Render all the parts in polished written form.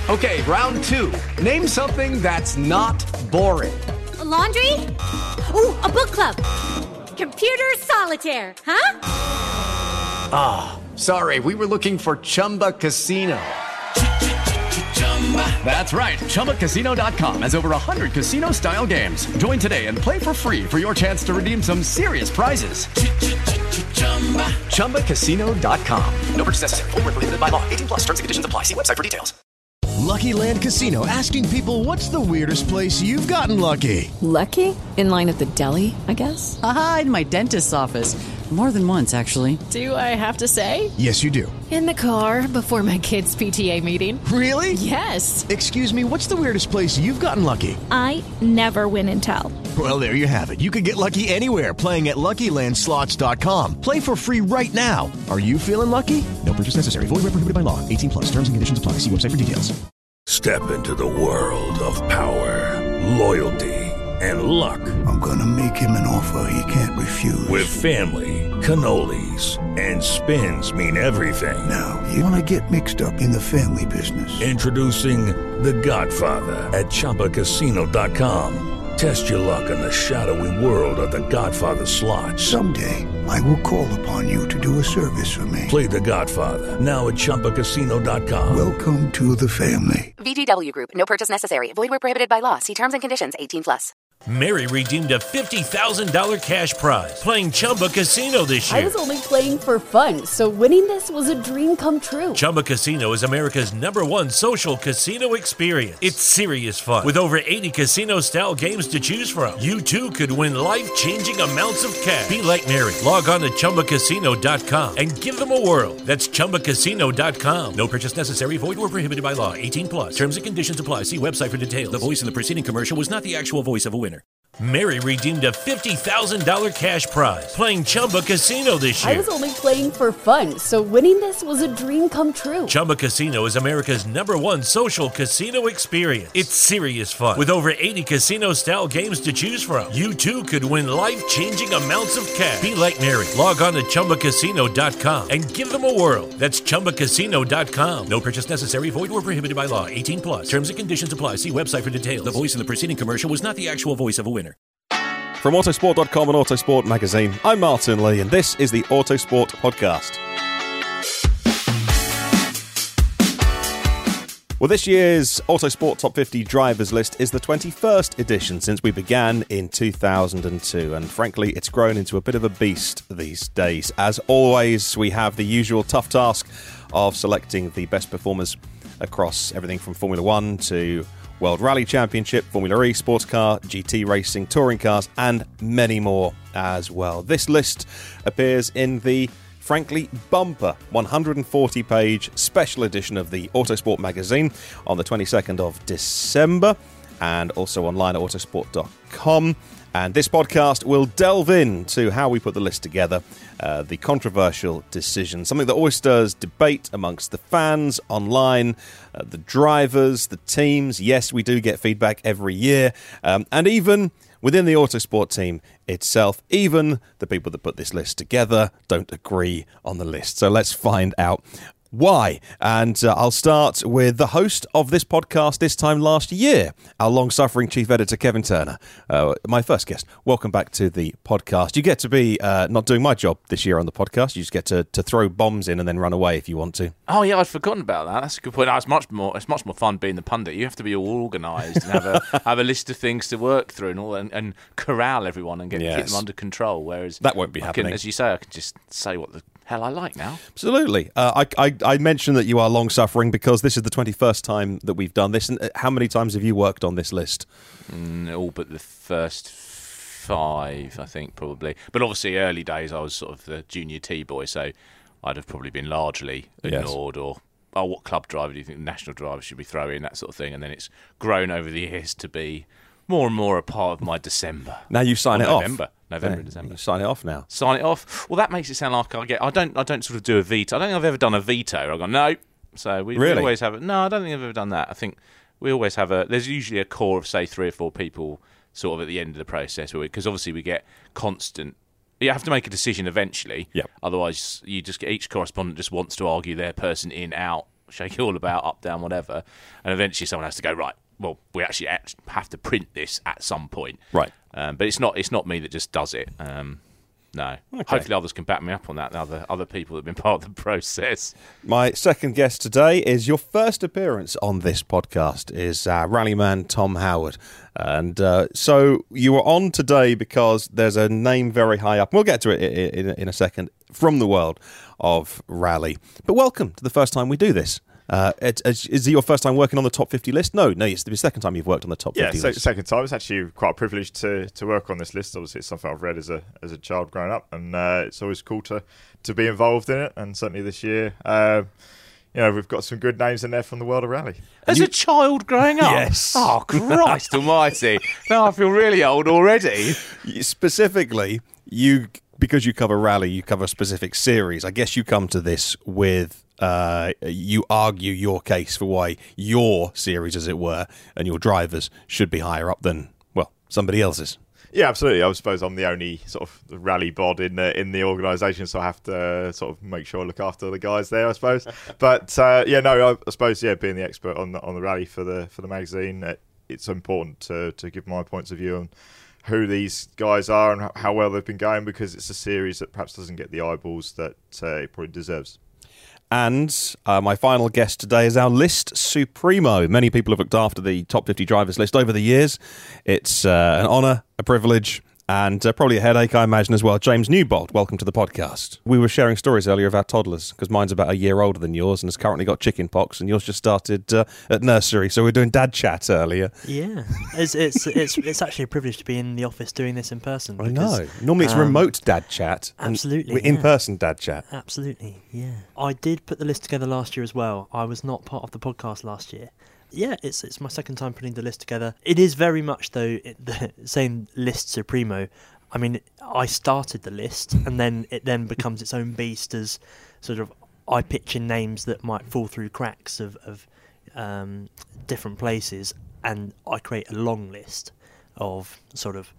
Okay, round two. Name something that's not boring. A laundry? Ooh, a book club. Computer solitaire, huh? Ah, sorry, we were looking for Chumba Casino. That's right, ChumbaCasino.com has over 100 casino-style games. Join today and play for free for your chance to redeem some serious prizes. ChumbaCasino.com. No purchase necessary. Void where prohibited by law. 18 plus. Terms and conditions apply. See website for details. Lucky Land Casino, asking people, what's the weirdest place you've gotten lucky? Lucky? In line at the deli, I guess? Aha, in my dentist's office. More than once, actually. Do I have to say? Yes, you do. In the car before my kids' PTA meeting. Really? Yes. Excuse me, what's the weirdest place you've gotten lucky? I never win and tell. Well, there you have it. You can get lucky anywhere, playing at LuckyLandSlots.com. Play for free right now. Are you feeling lucky? No purchase necessary. Void where prohibited by law. 18 plus. Terms and conditions apply. See website for details. Step into the world of power, loyalty, and luck. I'm gonna make him an offer he can't refuse. With family, cannolis, and spins mean everything. Now, you wanna get mixed up in the family business. Introducing The Godfather at ChumbaCasino.com. Test your luck in the shadowy world of The Godfather slot. Someday, I will call upon you to do a service for me. Play The Godfather, now at ChumbaCasino.com. Welcome to the family. VGW Group. No purchase necessary. Void where prohibited by law. See terms and conditions. 18 plus. Mary redeemed a $50,000 cash prize playing Chumba Casino this year. I was only playing for fun, so winning this was a dream come true. Chumba Casino is America's #1 social casino experience. It's serious fun. With over 80 casino-style games to choose from, you too could win life-changing amounts of cash. Be like Mary. Log on to ChumbaCasino.com and give them a whirl. That's ChumbaCasino.com. No purchase necessary. Void where prohibited by law. 18 plus. Terms and conditions apply. See website for details. The voice in the preceding commercial was not the actual voice of a winner. Mary redeemed a $50,000 cash prize playing Chumba Casino this year. I was only playing for fun, so winning this was a dream come true. Chumba Casino is America's #1 social casino experience. It's serious fun. With over 80 casino-style games to choose from, you too could win life-changing amounts of cash. Be like Mary. Log on to ChumbaCasino.com and give them a whirl. That's ChumbaCasino.com. No purchase necessary. Void where prohibited by law. 18 plus. Terms and conditions apply. See website for details. The voice in the preceding commercial was not the actual voice of a winner. From Autosport.com and Autosport Magazine, I'm Martin Lee, and this is the Autosport Podcast. Well, this year's Autosport Top 50 Drivers list is the 21st edition since we began in 2002, and frankly, it's grown into a bit of a beast these days. As always, we have the usual tough task of selecting the best performers across everything from Formula 1 to World Rally Championship, Formula E, sports car, GT racing, touring cars, and many more as well. This list appears in the frankly bumper 140-page special edition of the Autosport magazine on the 22nd of December, and also online at autosport.com. And this podcast will delve into how we put the list together, the controversial decision, something that always stirs debate amongst the fans, online, the drivers, the teams. Yes, we do get feedback every year, and even within the Autosport team itself, even the people that put this list together don't agree on the list. So let's find out why. And I'll start with the host of this podcast this time last year, our long-suffering chief editor, Kevin Turner. My first guest. Welcome back to the podcast. You get to be not doing my job this year on the podcast. You just get to throw bombs in and then run away if you want to. Oh, yeah, I'd forgotten about that. That's a good point. No, it's much more fun being the pundit. You have to be all organised and have a list of things to work through and all, and corral everyone and keep them under control. Whereas that won't be happening. As you say, I can just say what the hell I like now. Absolutely. I mentioned that you are long-suffering because this is the 21st time that we've done this. And how many times have you worked on this list? All but the first 5, I think, probably. But obviously, early days, I was sort of the junior T-boy, so I'd have probably been largely ignored. Or, what club driver do you think the national driver should be throwing, that sort of thing. And then it's grown over the years to be more and more a part of my December. Now you sign it off. November and December. You sign it off now. Sign it off. Well, that makes it sound like I don't sort of do a veto. I don't think I've ever done a veto. I go no. So we always have it. No, I don't think I've ever done that. I think we always have there's usually a core of say 3 or 4 people sort of at the end of the process, because obviously we get constant. You have to make a decision eventually. Yep. Otherwise, you just get each correspondent just wants to argue their person in, out, shake it all about, up, down, whatever. And eventually someone has to go, right, well, we actually have to print this at some point. Right. But it's not me that just does it. No. Okay. Hopefully others can back me up on that, other people that have been part of the process. My second guest today is your first appearance on this podcast is rallyman Tom Howard. And so you were on today because there's a name very high up. We'll get to it in a second from the world of rally. But welcome to the first time we do this. Is it your first time working on the top 50 list? No, it's the second time you've worked on the top 50 list. Yeah, second time. It's actually quite a privilege to work on this list. Obviously, it's something I've read as a child growing up, and it's always cool to be involved in it. And certainly this year, we've got some good names in there from the world of rally. As a child growing up? Yes. Oh, Christ almighty. Now I feel really old already. Specifically, because you cover rally, you cover a specific series. I guess you come to this with... you argue your case for why your series, as it were, and your drivers should be higher up than, well, somebody else's. Yeah, absolutely. I suppose I'm the only sort of rally bod in the organisation, so I have to sort of make sure I look after the guys there, I suppose. But I suppose being the expert on the rally for the magazine, it's important to give my points of view on who these guys are and how well they've been going, because it's a series that perhaps doesn't get the eyeballs that it probably deserves. And my final guest today is our list supremo. Many people have looked after the top 50 drivers list over the years. It's an honour, a privilege, and probably a headache, I imagine, as well. James Newbold, welcome to the podcast. We were sharing stories earlier of our toddlers, because mine's about a year older than yours and has currently got chicken pox, and yours just started at nursery, so we were doing dad chat earlier. Yeah, it's actually a privilege to be in the office doing this in person. I know. Normally it's remote dad chat. Absolutely. In-person dad chat. Absolutely, yeah. I did put the list together last year as well. I was not part of the podcast last year. Yeah, it's my second time putting the list together. It is very much, though, saying list supremo. I mean, I started the list, and then it then becomes its own beast as sort of I pitch in names that might fall through cracks of different places, and I create a long list of sort of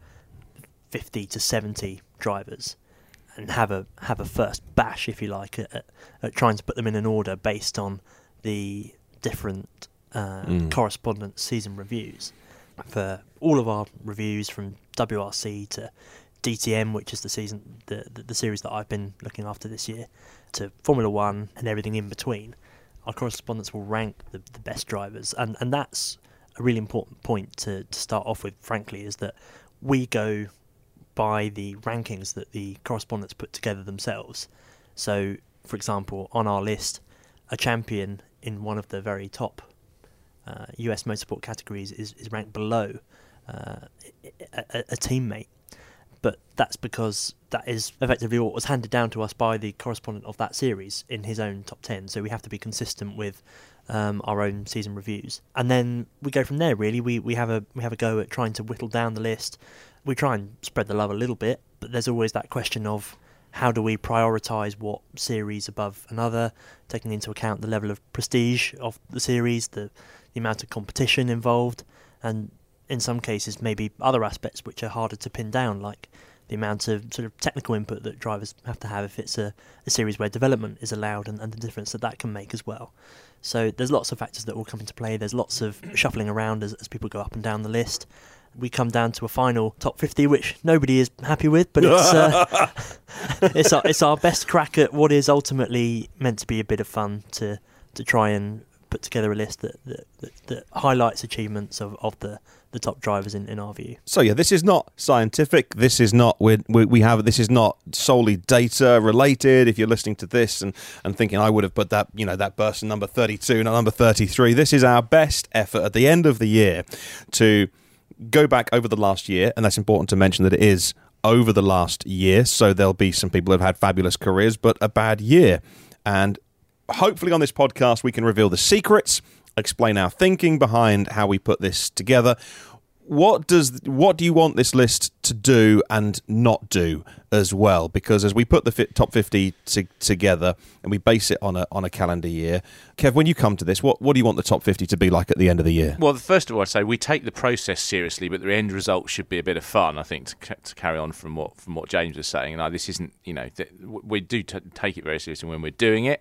50 to 70 drivers, and have a first bash, if you like, at trying to put them in an order based on the different correspondence season reviews. For all of our reviews, from WRC to DTM, which is the series that I've been looking after this year, to Formula 1 and everything in between, our correspondents will rank the best drivers, and that's a really important point to start off with, frankly, is that we go by the rankings that the correspondents put together themselves. So, for example, on our list, a champion in one of the very top US motorsport categories is ranked below a teammate. But that's because that is effectively what was handed down to us by the correspondent of that series in his own top 10. So we have to be consistent with our own season reviews. And then we go from there, really. We have a go at trying to whittle down the list. We try and spread the love a little bit, but there's always that question of how do we prioritise what series above another, taking into account the level of prestige of the series, the amount of competition involved, and in some cases maybe other aspects which are harder to pin down, like the amount of sort of technical input that drivers have to have if it's a series where development is allowed, and the difference that can make as well. So there's lots of factors that will come into play. There's lots of shuffling around as people go up and down the list. We come down to a final top 50, which nobody is happy with, but it's our best crack at what is ultimately meant to be a bit of fun to try and put together a list that highlights achievements of the top drivers in our view. So yeah, this is not scientific. This is not this is not solely data related. If you're listening to this and thinking I would have put that person number 32, not number 33, this is our best effort at the end of the year to go back over the last year, and that's important to mention that it is over the last year. So there'll be some people who have had fabulous careers, but a bad year, and hopefully on this podcast we can reveal the secrets, explain our thinking behind how we put this together. What do you want this list to do and not do as well? Because as we put the top 50 together and we base it on a calendar year, Kev, when you come to this, what do you want the top 50 to be like at the end of the year? Well, first of all, I'd say we take the process seriously, but the end result should be a bit of fun. I think to carry on from what James was saying, this isn't, we do take it very seriously when we're doing it.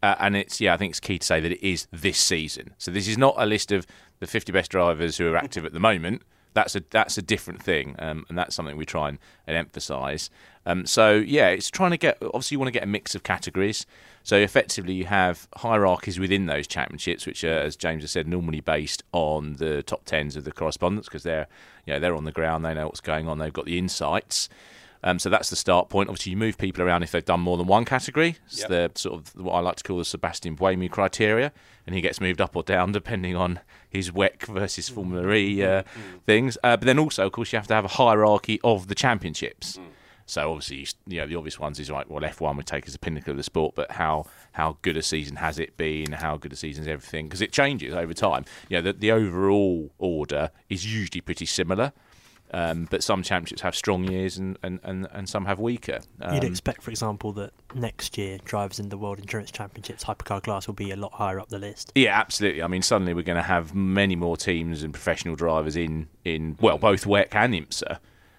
And I think it's key to say that it is this season. So this is not a list of the 50 best drivers who are active at the moment. That's a different thing, and that's something we try and emphasise. It's trying to get. Obviously, you want to get a mix of categories. So effectively, you have hierarchies within those championships, which are, as James has said, normally based on the top tens of the correspondents, because they're on the ground, they know what's going on, they've got the insights. So that's the start point. Obviously, you move people around if they've done more than one category. It's the sort of what I like to call the Sebastian Buemi criteria, and he gets moved up or down depending on his WEC versus Formula E things. But then also, of course, you have to have a hierarchy of the championships. So obviously, the obvious ones is like, well, F1 would take as a pinnacle of the sport, but how good a season has it been? How good a season is everything? Because it changes over time. The overall order is usually pretty similar. But some championships have strong years and some have weaker. You'd expect, for example, that next year drivers in the World Endurance Championships hypercar class will be a lot higher up the list. Yeah, absolutely. I mean, suddenly we're going to have many more teams and professional drivers in both WEC and IMSA.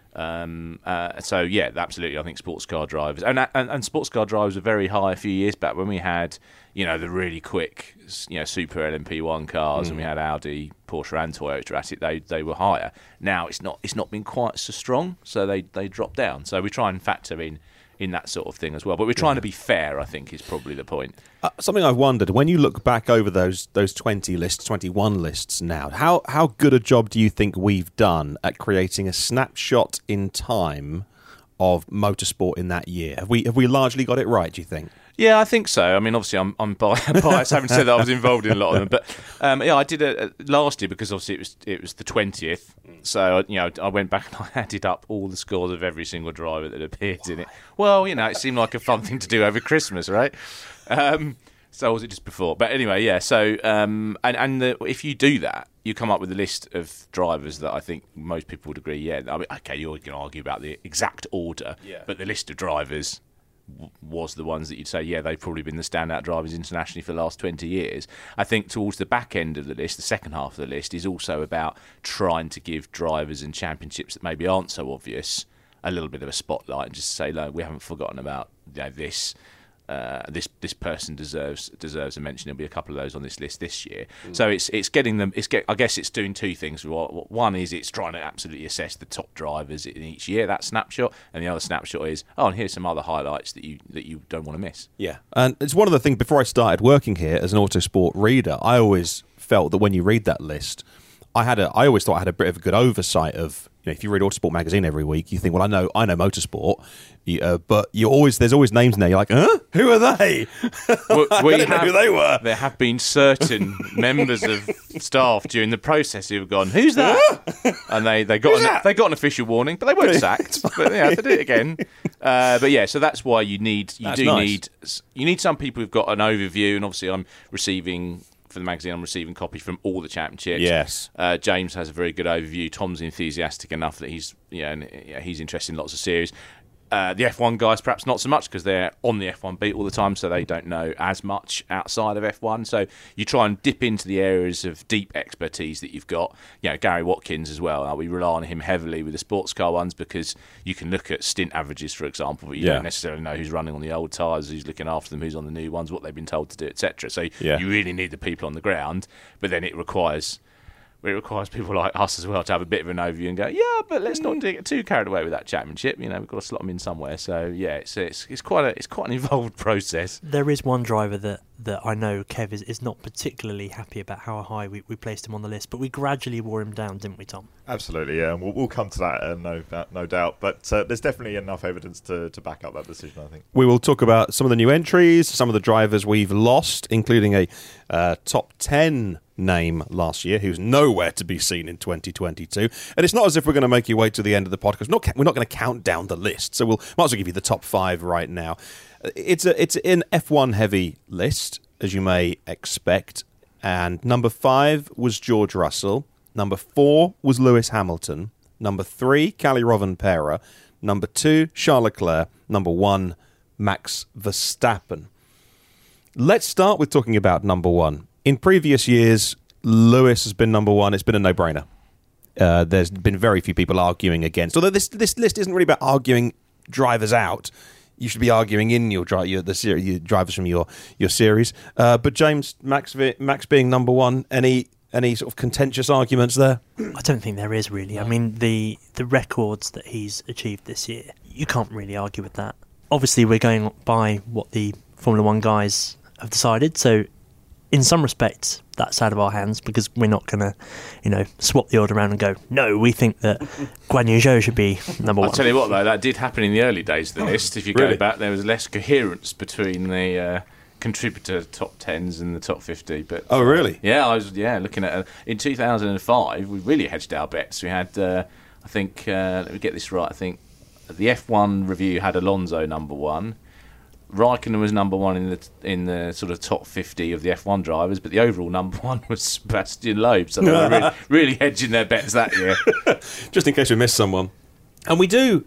Absolutely. I think sports car drivers and sports car drivers were very high a few years back when we had the really quick super LMP1 cars and we had Audi, Porsche and Toyota at it. They were higher. Now it's not been quite so strong, so they dropped down. So we try and factor in that sort of thing as well. But we're trying to be fair, I think, is probably the point. Something I've wondered, when you look back over those 20 lists, 21 lists now, how good a job do you think we've done at creating a snapshot in time of motorsport in that year? Have we largely got it right, do you think? Yeah, I think so. I mean, obviously, I'm biased, having said that I was involved in a lot of them. But I did it last year because obviously it was the 20th. So I went back and I added up all the scores of every single driver that appeared in it. Well, it seemed like a fun thing to do over Christmas, right? So was it just before? But anyway, yeah. So if you do that, you come up with a list of drivers that I think most people would agree. Yeah, I mean, okay, you're going to argue about the exact order, but the list of drivers was the ones that you'd say, yeah, they've probably been the standout drivers internationally for the last 20 years. I think towards the back end of the list, the second half of the list, is also about trying to give drivers and championships that maybe aren't so obvious a little bit of a spotlight and just say, look, we haven't forgotten about this. This person deserves a mention. There'll be a couple of those on this list this year. So it's getting them. I guess it's doing two things. One is it's trying to absolutely assess the top drivers in each year, that snapshot, and the other snapshot is and here's some other highlights that you don't want to miss. Yeah, and it's one of the things. Before I started working here as an Autosport reader, I always felt that when you read that list, I always thought I had a bit of a good oversight of. If you read Autosport magazine every week, you think, well, I know motorsport, but there's always names in there. You're like, huh? Who are they? I don't know who they were. There have been certain members of staff during the process who've gone, who's that? And they got an official warning, but they weren't sacked. But they did it again. So that's why you need some people who've got an overview, and obviously I'm receiving. For the magazine, I'm receiving copies from all the championships. Yes, James has a very good overview. Tom's enthusiastic enough that he's interested in lots of series. The F1 guys perhaps not so much because they're on the F1 beat all the time, so they don't know as much outside of F1. So you try and dip into the areas of deep expertise that you've got. Gary Watkins as well. We rely on him heavily with the sports car ones because you can look at stint averages, for example, but you don't necessarily know who's running on the old tyres, who's looking after them, who's on the new ones, what they've been told to do, etc. So you really need the people on the ground, but then it requires people like us as well to have a bit of an overview and go, but let's not get too carried away with that championship. We've got to slot them in somewhere. So it's quite an involved process. There is one driver that I know Kev is not particularly happy about how high we placed him on the list, but we gradually wore him down, didn't we, Tom? Absolutely, yeah. And we'll come to that, no doubt. But there's definitely enough evidence to back up that decision, I think. We will talk about some of the new entries, some of the drivers we've lost, including a top 10 name last year who's nowhere to be seen in 2022. And it's not as if we're going to make you wait to the end of the podcast. We're not going to count down the list, so might as well give you the top 5 right now. It's an F1 heavy list, as you may expect, and number 5 was George Russell, number 4 was Lewis Hamilton, number 3 Kalle Rovanperä, number 2 Charles Leclerc, number 1 Max Verstappen. Let's start with talking about number 1. In previous years, Lewis has been number 1. It's been a no-brainer. There's been very few people arguing against. Although this list isn't really about arguing drivers out. you should be arguing in your drivers from your series. But James, Max being number one, any sort of contentious arguments there? I don't think there is really. I mean, the records that he's achieved this year, you can't really argue with that. Obviously, we're going by what the Formula One guys have decided, so in some respects, that's out of our hands because we're not going to, swap the order around and go, no, we think that Guan Yu Zhou should be number one. I'll tell you what, though, that did happen in the early days of the list. If you go back, there was less coherence between the contributor top 10s and the top 50. But oh, really? Yeah, I was looking at in 2005, we really hedged our bets. We had, I think, let me get this right, I think the F1 review had Alonso number one. Raikkonen was number one in the sort of top 50 of the F1 drivers, but the overall number one was Sebastian Loeb. So they were really hedging their bets that year. Just in case we missed someone. And we do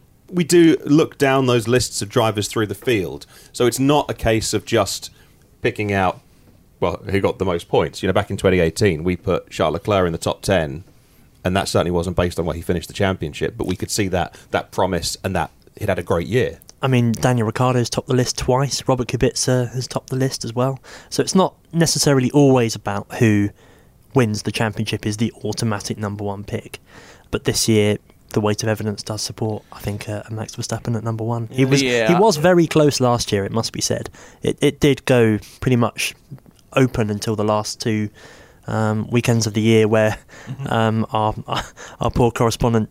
look down those lists of drivers through the field. So it's not a case of just picking out, well, who got the most points. Back in 2018, we put Charles Leclerc in the top 10, and that certainly wasn't based on where he finished the championship. But we could see that promise and that he'd had a great year. I mean, Daniel Ricciardo's topped the list twice. Robert Kubica has topped the list as well. So it's not necessarily always about who wins the championship is the automatic number one pick. But this year, the weight of evidence does support, I think, Max Verstappen at number one. He was very close last year, it must be said. It did go pretty much open until the last two weekends of the year where our poor correspondent,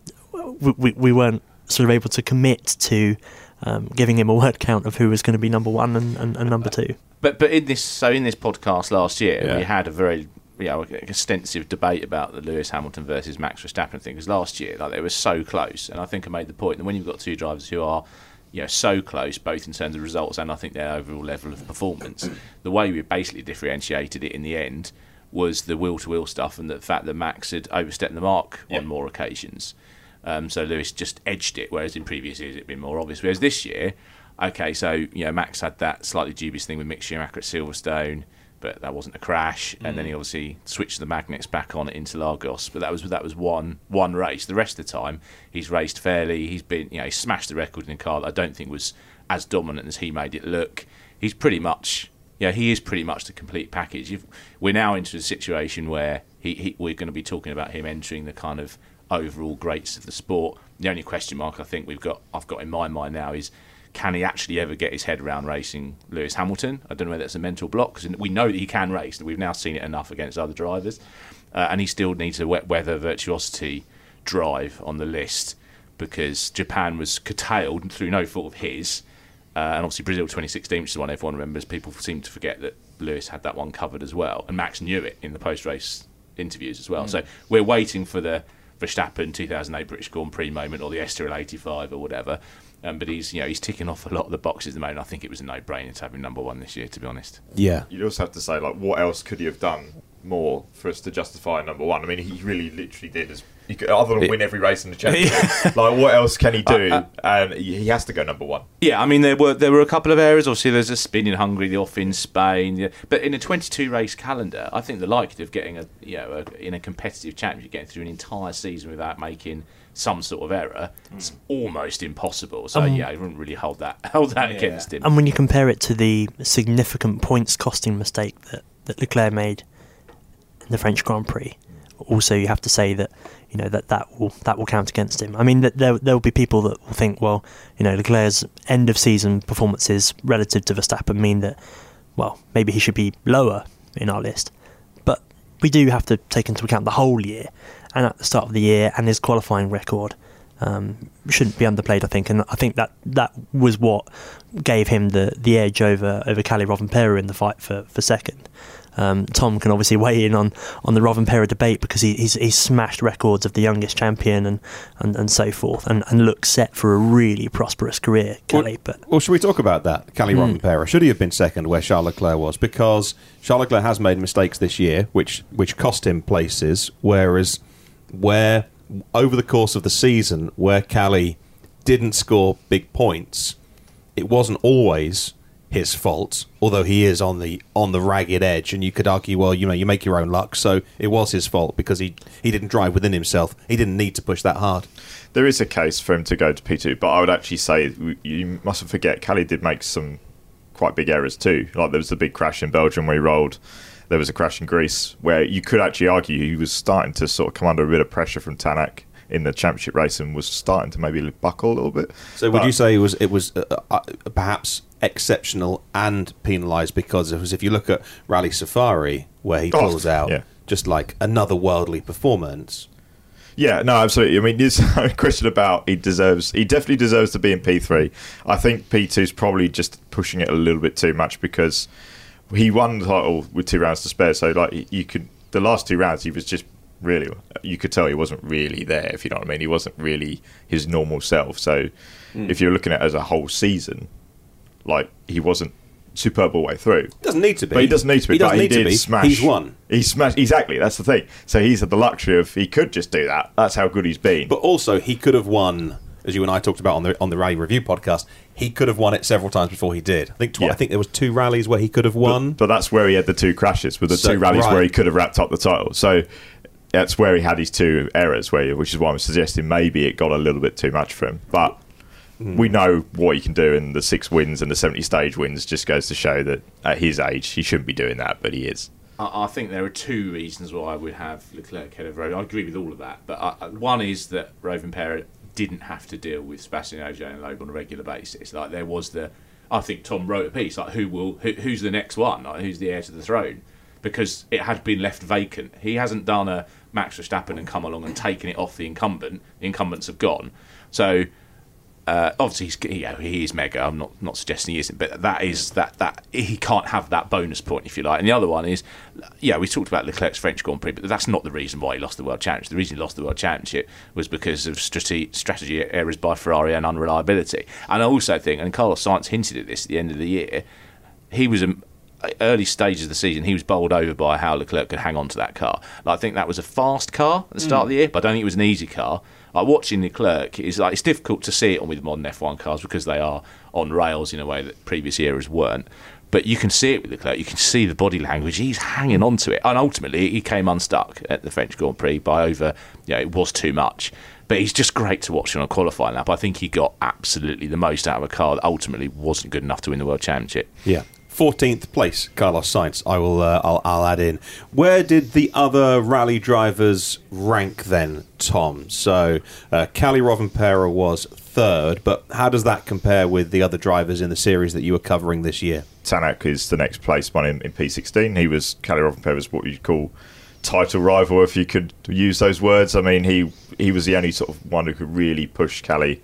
we weren't sort of able to commit to giving him a word count of who was going to be number one and number two. But in this podcast last year, we had a very extensive debate about the Lewis Hamilton versus Max Verstappen thing, because last year they were so close, and I think I made the point that when you've got two drivers who are so close, both in terms of results and I think their overall level of performance, the way we basically differentiated it in the end was the wheel-to-wheel stuff and the fact that Max had overstepped the mark on more occasions. So Lewis just edged it, whereas in previous years it'd been more obvious. Whereas this year, so Max had that slightly dubious thing with Mick Schumacher at Silverstone, but that wasn't a crash. And then he obviously switched the magnets back on at Interlagos, but that was one race. The rest of the time, he's raced fairly. He's been, he smashed the record in a car that I don't think was as dominant as he made it look. He's pretty much, he is pretty much the complete package. We're now into a situation where we're going to be talking about him entering the kind of overall greats of the sport. The only question mark I think I've got in my mind now is, can he actually ever get his head around racing Lewis Hamilton? I don't know whether that's a mental block, because we know that he can race, and we've now seen it enough against other drivers, and he still needs a wet weather virtuosity drive on the list, because Japan was curtailed through no fault of his, and obviously Brazil 2016, which is the one everyone remembers. People seem to forget that Lewis had that one covered as well, and Max knew it in the post-race interviews as well. So we're waiting for the Verstappen 2008 British Grand Prix moment, or the Estoril 85 or whatever, but he's ticking off a lot of the boxes at the moment. I think it was a no-brainer to have him number one this year, to be honest. Yeah. You'd also have to say, what else could he have done more for us to justify number one? I mean, he really literally did, other than win every race in the championship. What else can he do? And he has to go number one. Yeah, I mean, there were a couple of areas. Obviously, there's a spin in Hungary, the off in Spain. But in a 22 race calendar, I think the likelihood of getting in a competitive championship, getting through an entire season without making some sort of error, it's almost impossible. So I wouldn't really hold that against him. And when you compare it to the significant points costing mistake that Leclerc made in the French Grand Prix, also you have to say that that will count against him. I mean, there will be people that will think, well, Leclerc's end of season performances relative to Verstappen mean that, well, maybe he should be lower in our list. But we do have to take into account the whole year, and at the start of the year, and his qualifying record shouldn't be underplayed, I think. And I think that was what gave him the edge over Kalle Rovanperä in the fight for second. Tom can obviously weigh in on the Rovanperä debate, because he's smashed records of the youngest champion and so forth, and looks set for a really prosperous career, Kalle. Well, should we talk about that, Kalle Rovanperä? Should he have been second where Charles Leclerc was? Because Charles Leclerc has made mistakes this year, which cost him places, whereas where over the course of the season where Kalle didn't score big points, it wasn't always his fault, although he is on the ragged edge, and you could argue, well, you make your own luck, so it was his fault because he didn't drive within himself. He didn't need to push that hard. There is a case for him to go to P2, but I would actually say you mustn't forget Kelly did make some quite big errors too. Like there was the big crash in Belgium where he rolled. There was a crash in Greece where you could actually argue he was starting to sort of come under a bit of pressure from Tanak in the championship race and was starting to maybe buckle a little bit. So would you say it was perhaps exceptional and penalised because it was, if you look at Rally Safari where he pulls out just like another worldly performance? Yeah, no, absolutely. I mean, there's no question about he definitely deserves to be in P3. I think P2's probably just pushing it a little bit too much because he won the title with 2 rounds to spare. So, like, the last 2 rounds, he was just really, you could tell he wasn't really there, if you know what I mean. He wasn't really his normal self. So, if you're looking at it as a whole season, like, he wasn't superb all the way through. Doesn't need to be. But he doesn't need to be. But he did smash. He's won. He smashed. Exactly. That's the thing. So he's had the luxury of he could just do that. That's how good he's been. But also he could have won, as you and I talked about on the Rally Review podcast. He could have won it several times before he did. I think there was 2 rallies where he could have won. But that's where he had the 2 crashes. With the 2 rallies where he could have wrapped up the title. So that's where he had his 2 errors. Which is why I'm suggesting maybe it got a little bit too much for him. But we know what he can do, and the 6 wins and the 70 stage wins just goes to show that at his age he shouldn't be doing that, but he is. I think there are 2 reasons why I would have Leclerc ahead of Rovin. I agree with all of that, but one is that Rovanperä didn't have to deal with Sebastian Ogier and Loeb on a regular basis. Like there was I think Tom wrote a piece like who's the next one, like, who's the heir to the throne, because it had been left vacant. He hasn't done a Max Verstappen and come along and taken it off the incumbent. The incumbents have gone, so. Obviously, he is mega. I'm not suggesting he isn't, but that is that he can't have that bonus point, if you like. And the other one is, we talked about Leclerc's French Grand Prix, but that's not the reason why he lost the World Championship. The reason he lost the World Championship was because of strategy errors by Ferrari and unreliability. And I also think, and Carlos Sainz hinted at this at the end of the year, he was early stages of the season, he was bowled over by how Leclerc could hang on to that car. Like, I think that was a fast car at the start of the year, but I don't think it was an easy car. Like watching Leclerc is it's difficult to see it with modern F1 cars because they are on rails in a way that previous eras weren't. But you can see it with Leclerc. You can see the body language. He's hanging on to it, and ultimately he came unstuck at the French Grand Prix by over. It was too much. But he's just great to watch on a qualifying lap. I think he got absolutely the most out of a car that ultimately wasn't good enough to win the World Championship. Yeah. 14th place, Carlos Sainz. I'll add in. Where did the other rally drivers rank then, Tom? So, Kalle Rovanperä was 3rd, but how does that compare with the other drivers in the series that you were covering this year? Tanak is the next place one in P16. Kalle Rovanperä was what you'd call title rival, if you could use those words. I mean, he was the only sort of one who could really push Kalle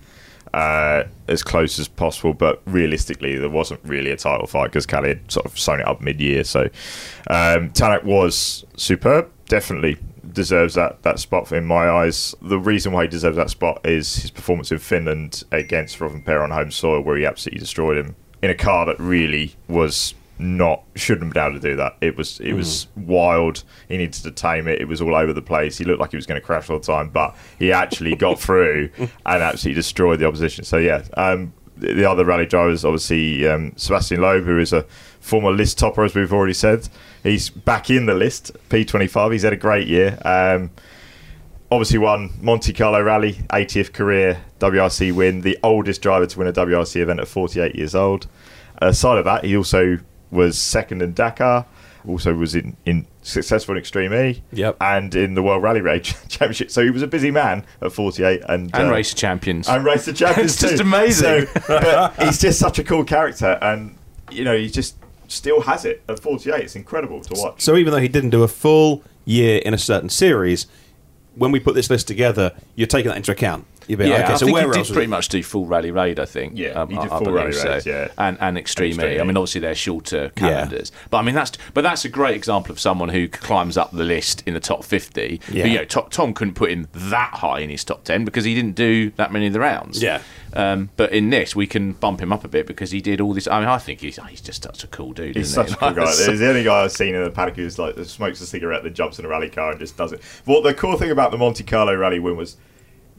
as close as possible, but realistically there wasn't really a title fight because Kalle had sort of sewn it up mid-year. So Tanak was superb, definitely deserves that spot in my eyes. The reason why he deserves that spot is his performance in Finland against Rovanperä on home soil, where he absolutely destroyed him in a car that really shouldn't have been able to do that. It was wild. He needed to tame it. It was all over the place. He looked like he was going to crash all the time, but he actually got through and absolutely destroyed the opposition. So the other rally drivers, obviously Sebastian Loeb, who is a former list topper, as we've already said. He's back in the list, P25. He's had a great year. Obviously won Monte Carlo Rally, 80th career WRC win, the oldest driver to win a WRC event at 48 years old. Aside of that, he also was 2nd in Dakar, also was in successful in Extreme E, and in the World Rally Race Championship. So he was a busy man at 48. And race champions. And race the champions It's just amazing. But he's just such a cool character, and he just still has it at 48. It's incredible to watch. So even though he didn't do a full year in a certain series, when we put this list together, you're taking that into account. I think he did pretty much do full Rally Raid, I think. He did full Rally Raid, and Extreme E. I mean, obviously they're shorter calendars. But I mean, that's a great example of someone who climbs up the list in the top 50. Yeah. But, Tom couldn't put him that high in his top 10 because he didn't do that many of the rounds. Yeah. But in this, we can bump him up a bit because he did all this. I mean, I think he's just such a cool dude. He's such a cool guy. He's the only guy I've seen in the paddock who's smokes a cigarette, then jumps in a rally car and just does it. Well, the cool thing about the Monte Carlo Rally win was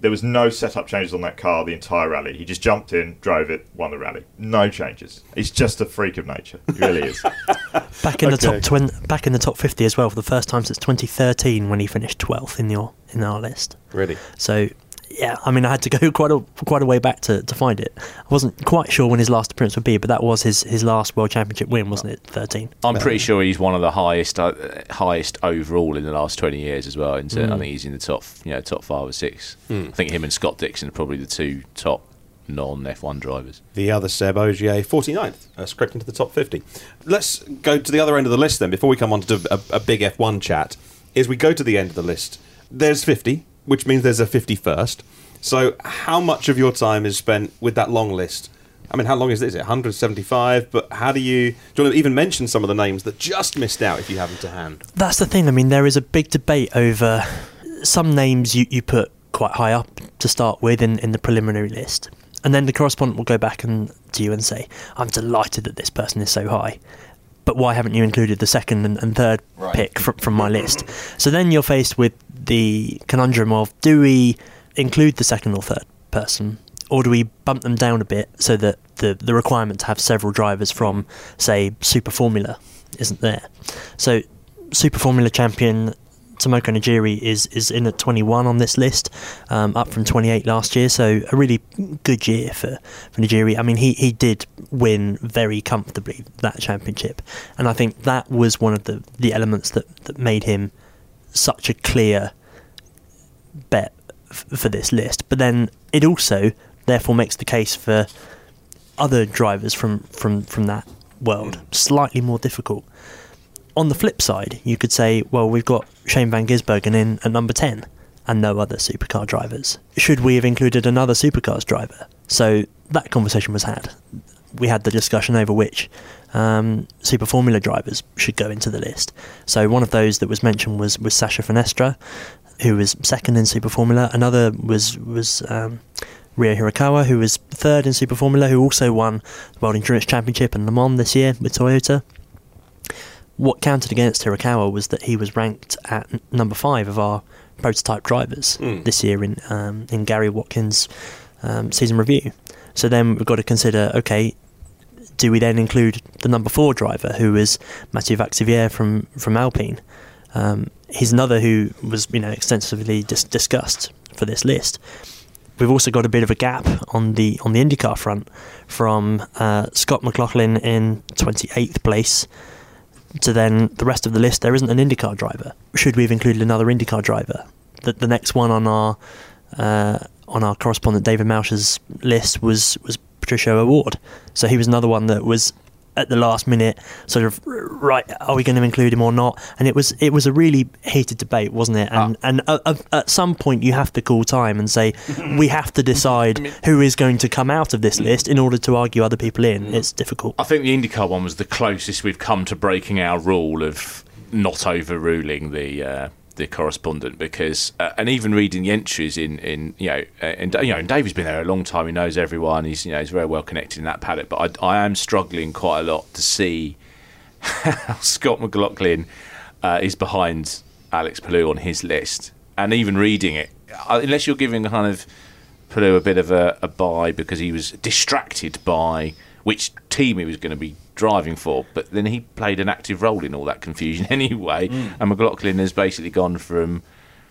There was no setup changes on that car the entire rally. He just jumped in, drove it, won the rally. No changes. He's just a freak of nature. He really is. Back in the top 50 as well for the first time since 2013 when he finished 12th in our list. Really? So yeah, I mean, I had to go quite a way back to find it. I wasn't quite sure when his last appearance would be, but that was his last World Championship win, wasn't it? 13. I'm pretty sure he's one of the highest overall in the last 20 years as well. I think he's in the top 5 or 6. I think him and Scott Dixon are probably the two top non-F1 drivers. The other Seb Ogier, 49th, scraped into the top 50. Let's go to the other end of the list then, before we come on to a big F1 chat. As we go to the end of the list, there's 50, which means there's a 51st. So how much of your time is spent with that long list? I mean, how long is it? Is it 175? But do you want to even mention some of the names that just missed out if you have them to hand? That's the thing. I mean, there is a big debate over some names you put quite high up to start with in the preliminary list. And then the correspondent will go back to you and say, I'm delighted that this person is so high. But why haven't you included the second and third pick from my list? So then you're faced with the conundrum of, do we include the second or third person, or do we bump them down a bit so that the requirement to have several drivers from, say, Super Formula isn't there? So Super Formula champion Tomoka Nijiri is in at 21 on this list, up from 28 last year, so a really good year for Nijiri. I mean, he did win very comfortably that championship, and I think that was one of the elements that made him such a clear bet for this list. But then it also therefore makes the case for other drivers from that world slightly more difficult. On the flip side, you could say, well, we've got Shane van Gisbergen in at number 10 and no other supercar drivers. Should we have included another supercars driver? So that conversation was had. We had the discussion over which Super Formula drivers should go into the list. So one of those that was mentioned was Sasha Fenestra, who was second in Super Formula. Another was Ryo Hirakawa, who was third in Super Formula, who also won the World Endurance Championship and Le Mans this year with Toyota. What counted against Hirakawa was that he was ranked at number 5 of our prototype drivers this year in Gary Watkins' season review. So then we've got to consider, okay, do we then include the number 4 driver, who is Mathieu Vaxivière from Alpine? He's another who was extensively discussed for this list. We've also got a bit of a gap on the IndyCar front from Scott McLaughlin in 28th place to then the rest of the list. There isn't an IndyCar driver. Should we have included another IndyCar driver? The next one on our correspondent David Mauch's list was Patricio O'Ward. So he was another one that was at the last minute sort of, right, are we going to include him or not? And it was a really heated debate, wasn't it? And at some point you have to call time and say, we have to decide who is going to come out of this list in order to argue other people in. It's difficult. I think the IndyCar one was the closest we've come to breaking our rule of not overruling the correspondent, because and even reading the entries in David's been there a long time, he knows everyone, he's very well connected in that paddock, but I am struggling quite a lot to see how Scott McLaughlin is behind Alex Palou on his list. And even reading it, unless you're giving kind of Palou a bit of a bye because he was distracted by which team he was going to be driving for, but then he played an active role in all that confusion anyway. And McLaughlin has basically gone from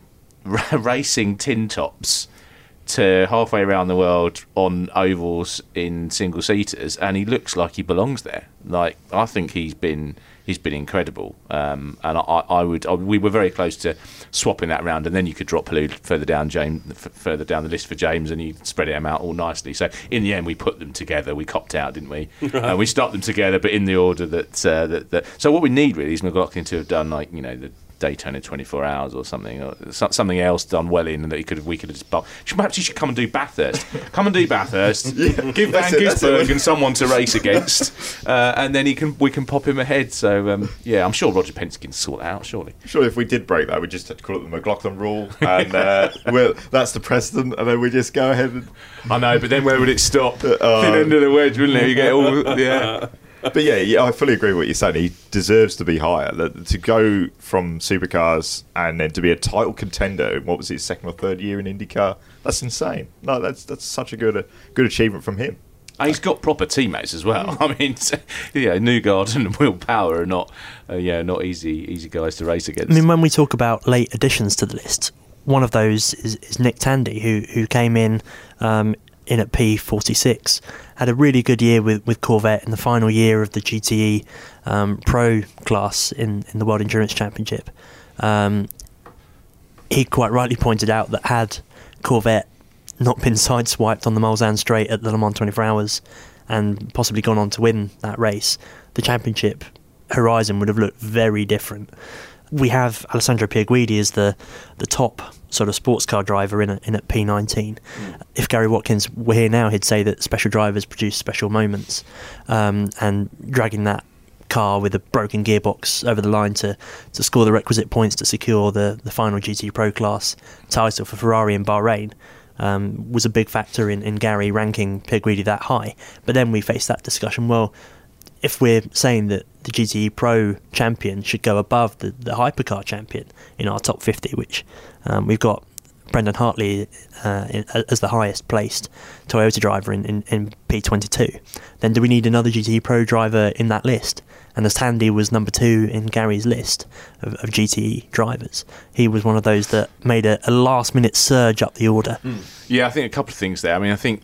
racing tin tops to halfway around the world on ovals in single seaters, and he looks like he belongs there. Like, I think he's been incredible, and we were very close to swapping that round, and then you could drop Palou further down the list for James, and you spread them out all nicely. So in the end, we put them together. We copped out, didn't we? We stuck them together, but in the order that. So what we need really is McLaughlin to have done the Daytona 24 Hours or something, or something else done well in, and that we could have just. Perhaps he should come and do Bathurst. Give Van Gisbergen someone to race against, and then we can pop him ahead. So I'm sure Roger Penske can sort that out. Surely if we did break that, we just had to call it the McLaughlin rule, and that's the precedent, and then we just go ahead and. I know, but then where would it stop? Thin end of the wedge, wouldn't it? You get all But yeah, I fully agree with what you're saying. He deserves to be higher. To go from supercars and then to be a title contender in what was his second or third year in IndyCar, that's insane. No, that's such a good achievement from him. He's got proper teammates as well. I mean, Newgarden and Will Power are not easy guys to race against. I mean, when we talk about late additions to the list, one of those is Nick Tandy, who came in at P46, had a really good year with Corvette in the final year of the GTE Pro class in the World Endurance Championship. He quite rightly pointed out that had Corvette not been sideswiped on the Mulsanne Straight at the Le Mans 24 Hours and possibly gone on to win that race, the championship horizon would have looked very different. We have Alessandro Pierguidi as the top sort of sports car driver in at P19. If Gary Watkins were here now, he'd say that special drivers produce special moments, and dragging that car with a broken gearbox over the line to score the requisite points to secure the final GT Pro class title for Ferrari in Bahrain was a big factor in Gary ranking Pierguidi that high. But then we faced that discussion, well, if we're saying that the GTE Pro champion should go above the hypercar champion in our top 50, which we've got Brendan Hartley as the highest placed Toyota driver in P22, then do we need another GTE Pro driver in that list? And as Tandy was number 2 in Gary's list of GTE drivers, he was one of those that made a last-minute surge up the order. Yeah, I think a couple of things there. I mean, I think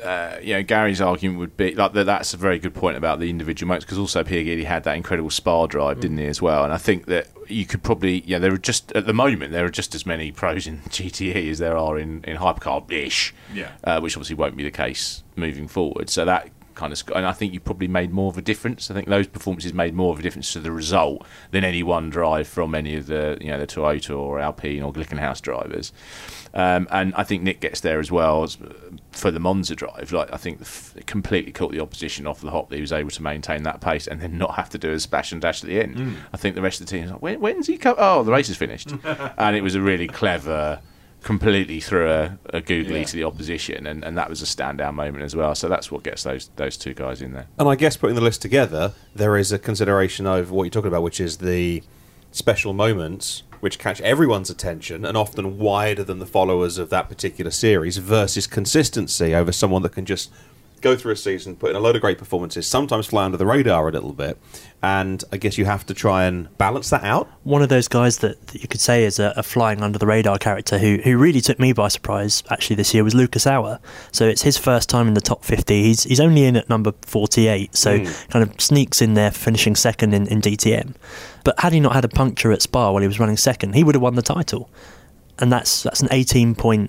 Gary's argument would be like that's a very good point about the individual modes, because also Pierguidi had that incredible Spa drive, didn't he, as well? And I think that you could probably, there are just at the moment there are just as many pros in GTE as there are in hypercar-ish, which obviously won't be the case moving forward. So that kind of, and I think you probably made more of a difference. I think those performances made more of a difference to the result than any one drive from any of the the Toyota or Alpine or Glickenhaus drivers. And I think Nick gets there as well for the Monza drive. Like, I think completely caught the opposition off the hop that he was able to maintain that pace and then not have to do a splash and dash at the end. I think the rest of the team was like, when's he come? Oh, the race is finished. And it was a really clever, completely threw a googly to the opposition, and that was a standout moment as well. So that's what gets those two guys in there. And I guess putting the list together, there is a consideration of what you're talking about, which is the special moments which catch everyone's attention and often wider than the followers of that particular series, versus consistency over someone that can just go through a season, put in a load of great performances, sometimes fly under the radar a little bit, and I guess you have to try and balance that out. One of those guys that you could say is a flying under the radar character who really took me by surprise actually this year was Lucas Auer. So it's his first time in the top 50. He's only in at number 48, so kind of sneaks in there, finishing second in DTM. But had he not had a puncture at Spa while he was running second, he would have won the title. And that's an 18-point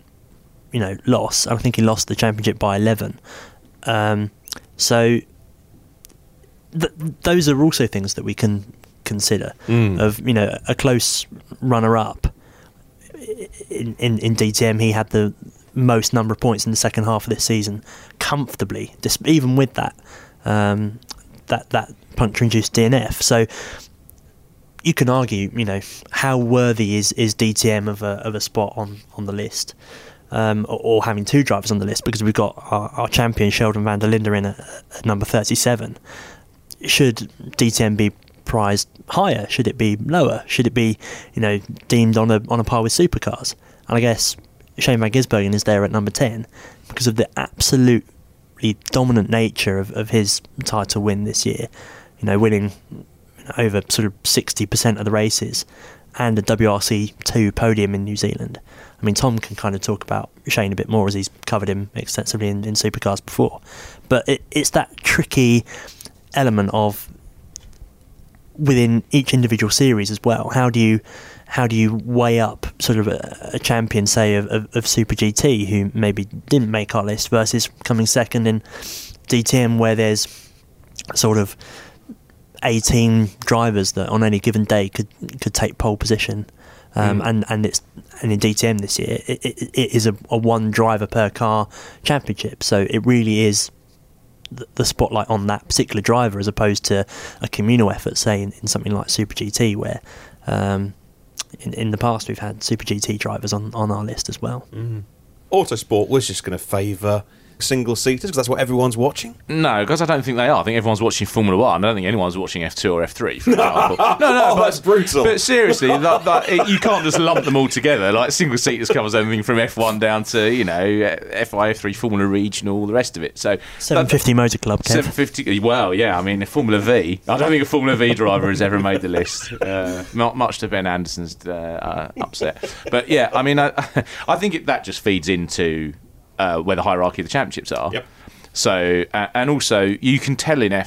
loss. I think he lost the championship by 11. So those are also things that we can consider of a close runner-up in DTM. He had the most number of points in the second half of this season comfortably, even with that puncture-induced DNF. So you can argue, how worthy is DTM of a spot on the list. Or having two drivers on the list, because we've got our champion Sheldon van der Linde in at number 37. Should DTM be prized higher? Should it be lower? Should it be deemed on a par with supercars? And I guess Shane van Gisbergen is there at number 10 because of the absolutely dominant nature of his title win this year. Winning over sort of 60% of the races and a WRC2 podium in New Zealand. I mean, Tom can kind of talk about Shane a bit more as he's covered him extensively in supercars before. But it's that tricky element of within each individual series as well. How do you weigh up sort of a champion, say, of Super GT who maybe didn't make our list versus coming second in DTM, where there's sort of 18 drivers that on any given day could take pole position. And in DTM this year, it is a one driver per car championship. So it really is the spotlight on that particular driver, as opposed to a communal effort, say in something like Super GT, where in the past we've had Super GT drivers on our list as well. Autosport was just going to favour single-seaters because that's what everyone's watching? No, because I don't think they are. I think everyone's watching Formula 1. I don't think anyone's watching F2 or F3, for example. No, that's brutal. But seriously, you can't just lump them all together. Like, single-seaters covers everything from F1 down to, you know, FI, F3, Formula Regional, all the rest of it. So 750 Motor Club, Kev. 750, well, yeah, I mean, Formula V. I don't think a Formula V driver has ever made the list. Not much to Ben Anderson's upset. But, yeah, I mean, I think that just feeds into where the hierarchy of the championships are. Yep. So, and also, you can tell in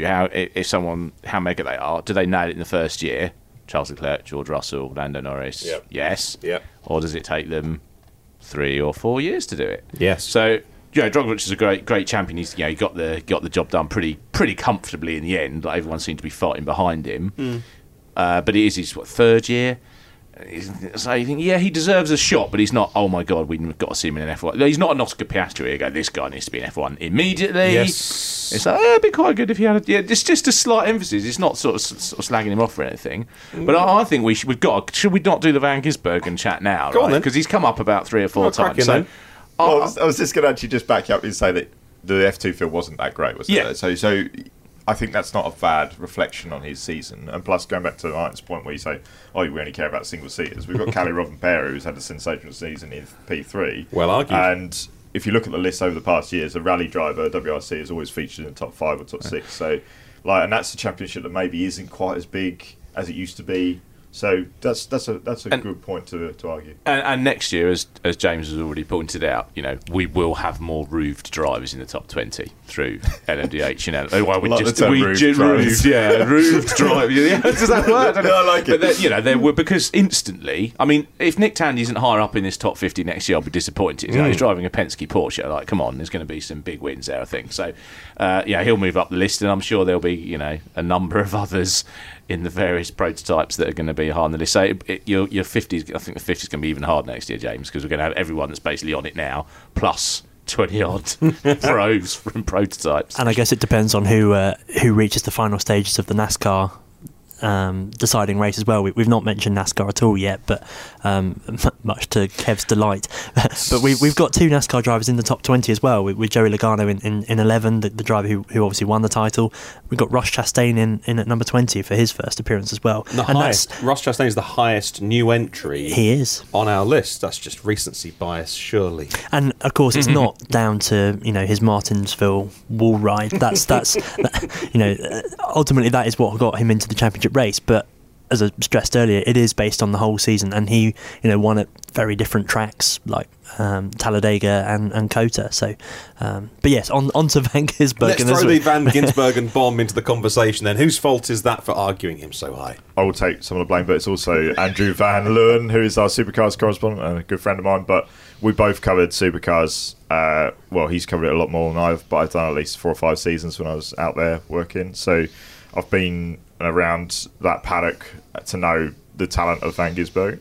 F2 how mega they are. Do they nail it in the first year? Charles Leclerc, George Russell, Lando Norris. Yep. Yes. Yep. Or does it take them 3 or 4 years to do it? Yes. So, Drogovic is a great champion. He got the job done pretty comfortably in the end. Like, everyone seemed to be fighting behind him. But it is his third year. So you think, yeah, he deserves a shot, but he's not, oh my God, we've got to see him in an F1. He's not an Oscar Piastri. You go, this guy needs to be in F1 immediately. Yes. It's like, it'd be quite good if he had it's just a slight emphasis. It's not sort of slagging him off or anything. But I think should we not do the Van Gisbergen chat now? Go on then. Because he's come up about 3 or 4 times. So, I was just going to actually just back you up and say that the F2 field wasn't that great, was it? Yeah. So I think that's not a bad reflection on his season. And plus, going back to Martin's point where you say, we only care about single-seaters. We've got Kalle Rovanperä, who's had a sensational season in P3. Well argued. And if you look at the list over the past years, a rally driver, WRC, has always featured in the top 5 or top 6. So, and that's a championship that maybe isn't quite as big as it used to be. So that's a good point to argue. And next year, as James has already pointed out, you know, we will have more roofed drivers in the top 20 through LMDH. You know, roofed drivers. Yeah, roofed drivers. Yeah, does that work? No, I like it. But there were, because instantly, I mean, if Nick Tandy isn't higher up in this top 50 next year, I'll be disappointed. You know, he's driving a Penske Porsche. Like, come on, there's going to be some big wins there, I think. So, he'll move up the list, and I'm sure there'll be, you know, a number of others in the various prototypes that are going to be high on the list. So your 50s, I think the 50s going to be even hard next year, James, because we're going to have everyone that's basically on it now, plus 20-odd pros from prototypes. And I guess it depends on who reaches the final stages of the NASCAR deciding race as well. We've not mentioned NASCAR at all yet, but much to Kev's delight. But we've got 2 NASCAR drivers in the top 20 as well, with Joey Logano in 11, the driver who obviously won the title. We've got Ross Chastain in at number 20 for his first appearance as well. Ross Chastain is the highest new entry. He is on our list. That's just recency bias, surely. And of course, it's not down to, you know, his Martinsville wall ride. That's you know, ultimately that is what got him into the championship race. But as I stressed earlier, it is based on the whole season, and he, you know, won at very different tracks like Talladega and COTA. So, but yes, on to Van Gisbergen. Let's throw the Van Gisbergen bomb into the conversation then. Whose fault is that for arguing him so high? I will take some of the blame, but it's also Andrew Van Leeuwen, who is our Supercars correspondent and a good friend of mine. But we both covered Supercars. Well, he's covered it a lot more than I've, but I've done at least 4 or 5 seasons when I was out there working. So I've been around that paddock to know the talent of Van Gisbergen.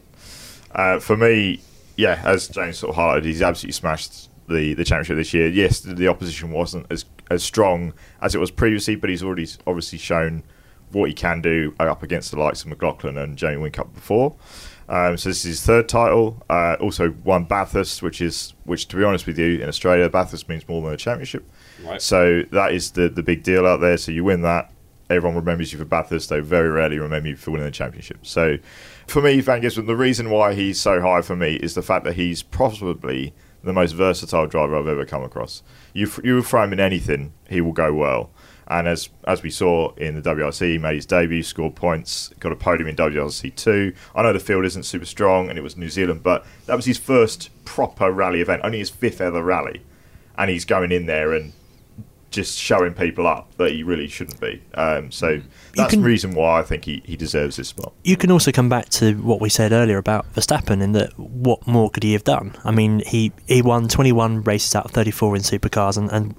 For me, yeah, as James sort of highlighted, he's absolutely smashed the championship this year. Yes, the opposition wasn't as strong as it was previously, but he's already obviously shown what he can do up against the likes of McLaughlin and Jamie Whincup before. So this is his 3rd title. Also won Bathurst, which to be honest with you, in Australia, Bathurst means more than a championship. Right. So that is the big deal out there. So you win that, everyone remembers you for Bathurst. They very rarely remember you for winning the championship. So for me, Van Gisbergen, the reason why he's so high for me is the fact that he's possibly the most versatile driver I've ever come across. You throw him in anything, he will go well. And as we saw in the WRC, he made his debut, scored points, got a podium in WRC 2. I know the field isn't super strong and it was New Zealand, but that was his first proper rally event, only his 5th ever rally. And he's going in there and just showing people up that he really shouldn't be. So that's the reason why I think he deserves this spot. You can also come back to what we said earlier about Verstappen, in that what more could he have done? I mean, he won 21 races out of 34 in supercars and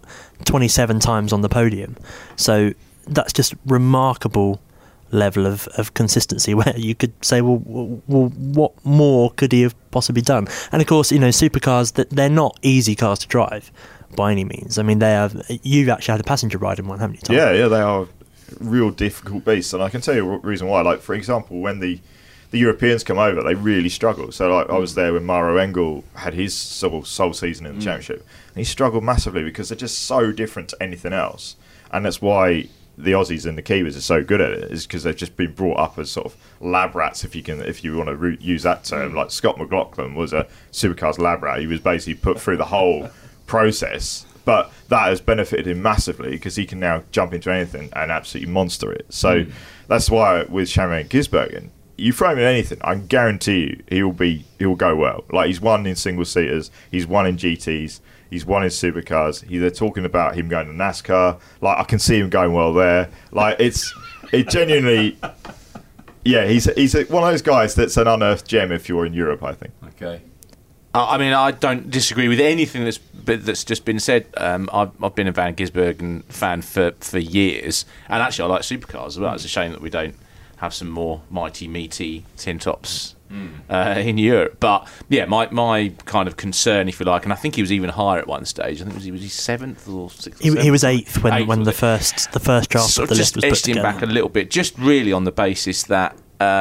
27 times on the podium. So that's just remarkable level of consistency, where you could say, well, what more could he have possibly done? And of course, you know, supercars, they're not easy cars to drive by any means. I mean, you've actually had a passenger ride in one, haven't you, Tom? Yeah, they are real difficult beasts, and I can tell you a reason why. Like, for example, when the the Europeans come over, they really struggle. So like I was there when Maro Engel had his sole season in the Championship, and he struggled massively because they're just so different to anything else, and that's why the Aussies and the Kiwis are so good at it, is because they've just been brought up as sort of lab rats, if you want to use that term. Like Scott McLaughlin was a Supercars lab rat. He was basically put through the whole process, but that has benefited him massively because he can now jump into anything and absolutely monster it. So that's why with Shaman Gisbergen, you throw him in anything, I guarantee you he will go well. Like, he's won in single seaters, he's won in GTs, he's won in supercars. They're talking about him going to NASCAR. Like, I can see him going well there. Like, it genuinely, yeah, he's one of those guys that's an unearthed gem if you're in Europe, I think. Okay. I mean, I don't disagree with anything that's just been said. I've been a Van Gisbergen fan for years, and actually I like supercars as well. It's a shame that we don't have some more mighty, meaty tin tops in Europe. But yeah, my kind of concern, if you like, and I think he was even higher at one stage. I think he was 7th or 6th. He was 8th when the first draft so of the list was put together. Just edged him back a little bit, just really on the basis that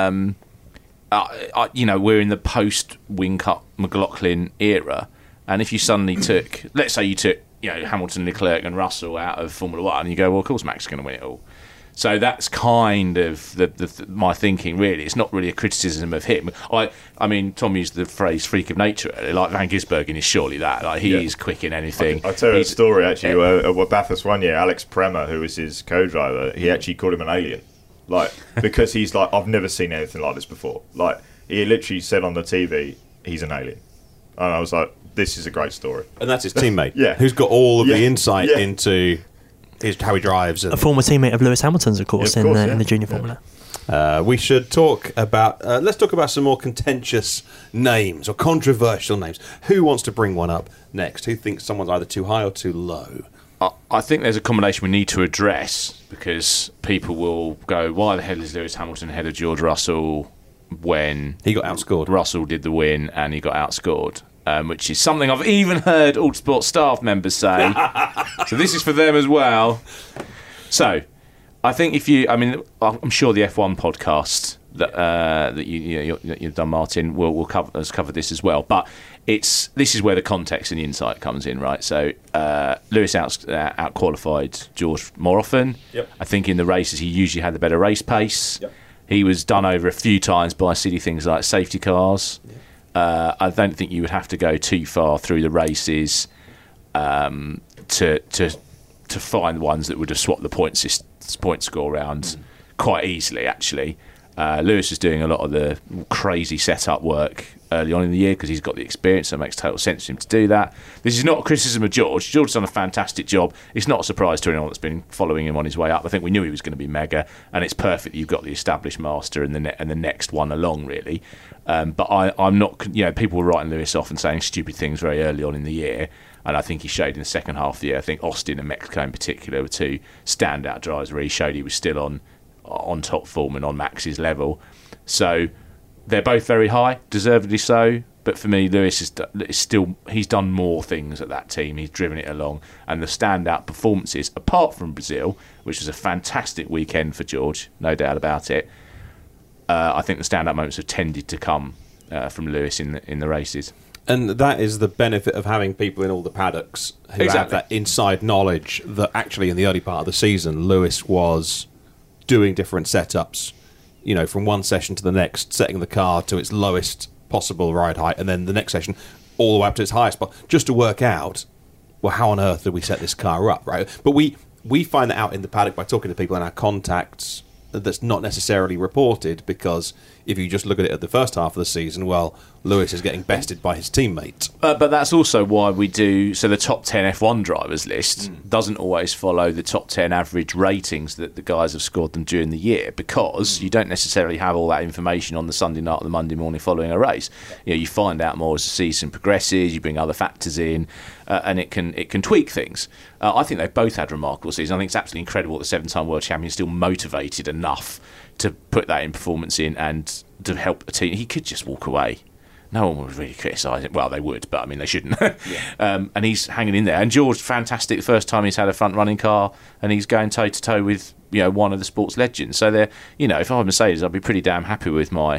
we're in the post Whincup McLaughlin era, and if you suddenly took, let's say you took Hamilton, Leclerc, and Russell out of Formula One, and you go, well, of course Max is going to win it all. So that's kind of my thinking, really. It's not really a criticism of him. I mean, Tom used the phrase "freak of nature." Like, Van Gisbergen is surely that. Like, he is quick in anything. I'll tell you a story, actually. At Bathurst one year, Alex Premer, who was his co-driver, he actually called him an alien. Like, because he's like, I've never seen anything like this before. Like, he literally said on the TV, he's an alien. And I was like, this is a great story. And that's his teammate, yeah, who's got all of the insight into how he drives. A former teammate of Lewis Hamilton's, of course, in the junior formula. We should talk about. Let's talk about some more contentious names or controversial names. Who wants to bring one up next? Who thinks someone's either too high or too low? I think there's a combination we need to address, because people will go, why the hell is Lewis Hamilton ahead of George Russell when he got outscored? Russell did the win and he got outscored. Which is something I've even heard Autosport staff members say. So this is for them as well. So I think I'm sure the F1 podcast that you've done, Martin, will cover this as well. But this is where the context and the insight comes in, right? So Lewis out qualified George more often. Yep. I think in the races he usually had the better race pace. Yep. He was done over a few times by silly things like safety cars. Yep. I don't think you would have to go too far through the races to find ones that would have swapped the point score around quite easily, actually. Lewis is doing a lot of the crazy setup work early on in the year because he's got the experience, so it makes total sense for him to do that. This is not a criticism of George. George's done a fantastic job. It's not a surprise to anyone that's been following him on his way up. I think we knew he was going to be mega, and it's perfect that you've got the established master and the next one along, really. But I'm not, people were writing Lewis off and saying stupid things very early on in the year, and I think he showed in the second half of the year. I think Austin and Mexico in particular were two standout drives where he showed he was still on top form and on Max's level. So they're both very high, deservedly so. But for me, Lewis he's done more things at that team. He's driven it along, and the standout performances, apart from Brazil, which was a fantastic weekend for George, no doubt about it. I think the standout moments have tended to come from Lewis in the races. And that is the benefit of having people in all the paddocks who have that inside knowledge that actually in the early part of the season, Lewis was doing different setups, from one session to the next, setting the car to its lowest possible ride height, and then the next session all the way up to its highest spot, just to work out, well, how on earth did we set this car up, right? But we find that out in the paddock by talking to people in our contacts. That's not necessarily reported, because if you just look at it at the first half of the season, well, Lewis is getting bested by his teammate. But that's also why we do... So the top 10 F1 drivers list doesn't always follow the top 10 average ratings that the guys have scored them during the year, because you don't necessarily have all that information on the Sunday night or the Monday morning following a race. You find out more as the season progresses, you bring other factors in, and it can tweak things. I think they've both had remarkable seasons. I think it's absolutely incredible that the 7-time world champion is still motivated enough to put that in performance in and to help the team. He could just walk away. No one would really criticise it. Well, they would, but I mean, they shouldn't. And he's hanging in there. And George, fantastic. The first time he's had a front-running car, and he's going toe-to-toe with one of the sports legends. So they're, if I'm Mercedes, I'd be pretty damn happy with my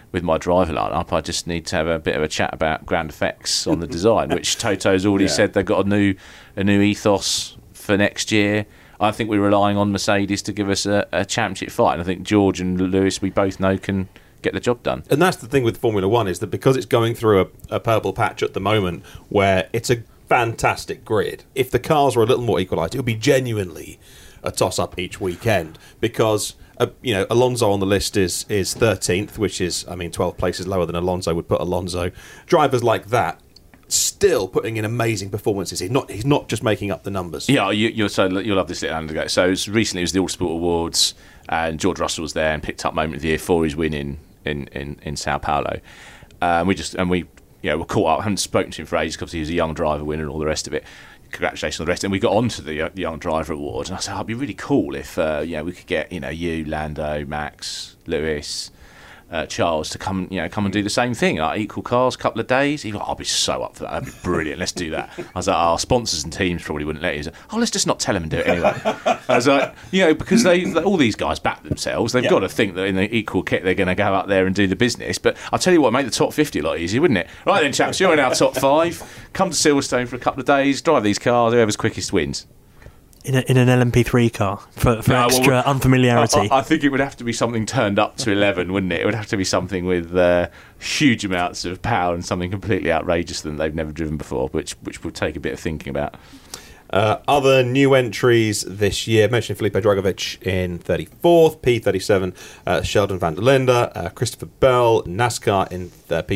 with my driver lineup, I just need to have a bit of a chat about ground effects on the design, which Toto's already said they've got a new ethos for next year. I think we're relying on Mercedes to give us a championship fight, and I think George and Lewis, we both know, can get the job done. And that's the thing with Formula One, is that because it's going through a purple patch at the moment where it's a fantastic grid, if the cars were a little more equalised, it would be genuinely a toss-up each weekend, because Alonso on the list is 13th, which is, 12 places lower than Alonso would put Alonso. Drivers like that still putting in amazing performances. He's not just making up the numbers. Yeah, you'll love this little anecdote. So recently it was the Autosport Awards, and George Russell was there and picked up Moment of the Year for his win in Sao Paulo. We were caught up. I hadn't spoken to him for ages because he was a young driver winner and all the rest of it. Congratulations on the rest. And we got onto the Young Driver Award, and I said, it'd be really cool if we could get you, Lando, Max, Lewis, Charles to come and do the same thing, like equal cars, couple of days. He was like, I'll be so up for that. That'd be brilliant. Let's do that. I was like, our sponsors and teams probably wouldn't let you. He was like, let's just not tell them and do it anyway. I was like, because all these guys back themselves. They've got to think that in the equal kit they're going to go out there and do the business. But I'll tell you what, make the top 50 a lot easier, wouldn't it? Right then, chaps, you're in our top 5. Come to Silverstone for a couple of days, drive these cars. Whoever's quickest wins. In an LMP3 car for extra unfamiliarity. I think it would have to be something turned up to 11, wouldn't it? It would have to be something with huge amounts of power and something completely outrageous that they've never driven before, which would take a bit of thinking about. Other new entries this year, mentioned Felipe Dragovic in 34th, P37, Sheldon van der Linde, Christopher Bell, NASCAR in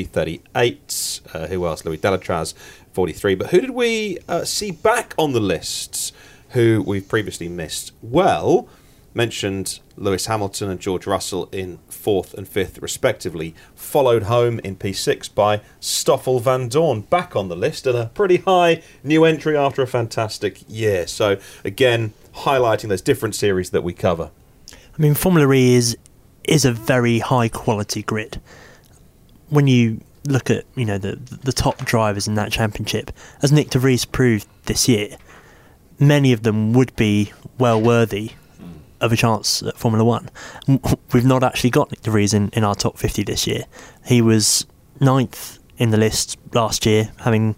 P38. Who else? Louis Delatraz, 43. But who did we see back on the lists who we've previously missed? Well, mentioned Lewis Hamilton and George Russell in 4th and 5th respectively, followed home in P6 by Stoffel van Dorn, back on the list, and a pretty high new entry after a fantastic year. So again, highlighting those different series that we cover. Formula E is a very high quality grid. When you look at the top drivers in that championship, as Nick de Vries proved this year, many of them would be well worthy of a chance at Formula One. We've not actually got Nick de Vries in our top 50 this year. He was 9th in the list last year, having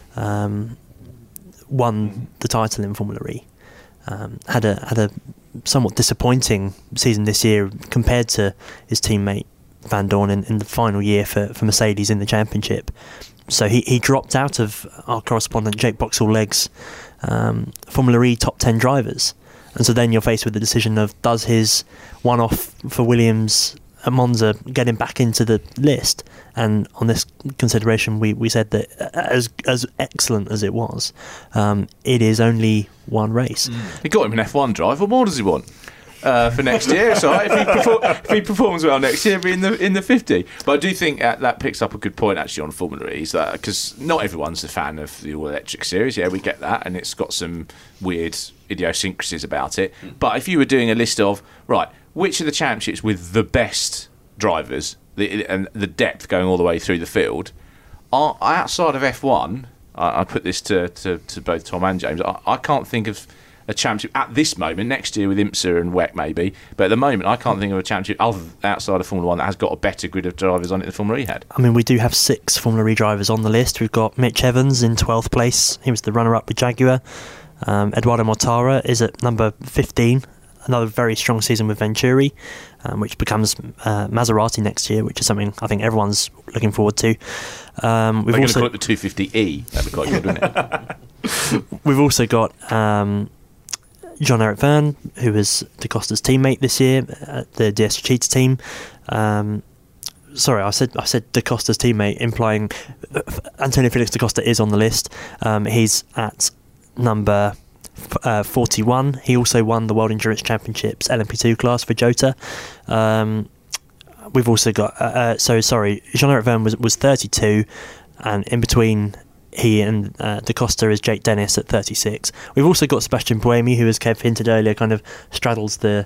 won the title in Formula E. Had a somewhat disappointing season this year compared to his teammate Van Dorn in the final year for Mercedes in the championship. So he dropped out of our correspondent Jake Boxall-Legg's Formula E top 10 drivers, and so then you're faced with the decision of, does his one-off for Williams at Monza get him back into the list? And on this consideration, we said that as excellent as it was, it is only one race. He got him an F1 drive. What more does he want for next year? So if he performs well next year, he'll be in the 50. But I do think that picks up a good point actually on Formula E, because not everyone's a fan of the all-electric series. Yeah, we get that, and it's got some weird idiosyncrasies about it. But if you were doing a list of, right, which are the championships with the best drivers and the depth going all the way through the field, outside of F1, I put this to both Tom and James, I can't think of a championship at this moment. Next year with IMSA and WEC maybe, but at the moment I can't think of a championship outside of Formula 1 that has got a better grid of drivers on it than Formula E had. We do have 6 Formula E drivers on the list. We've got Mitch Evans in 12th place. He was the runner-up with Jaguar. Eduardo Mortara is at number 15. Another very strong season with Venturi, which becomes Maserati next year, which is something I think everyone's looking forward to. We're going to call it the 250E. That'd be quite good, wouldn't it? We've also got Jean-Eric Verne, who was Da Costa's teammate this year at the DS Cheetah team. Sorry, I said Da Costa's teammate, implying Antonio Felix Da Costa is on the list. He's at number 41. He also won the World Endurance Championships LMP2 class for Jota. We've also got Jean-Eric Verne was 32, and in between he and Da Costa is Jake Dennis at 36. We've also got Sebastian Buemi, who, as Kev hinted earlier, kind of straddles the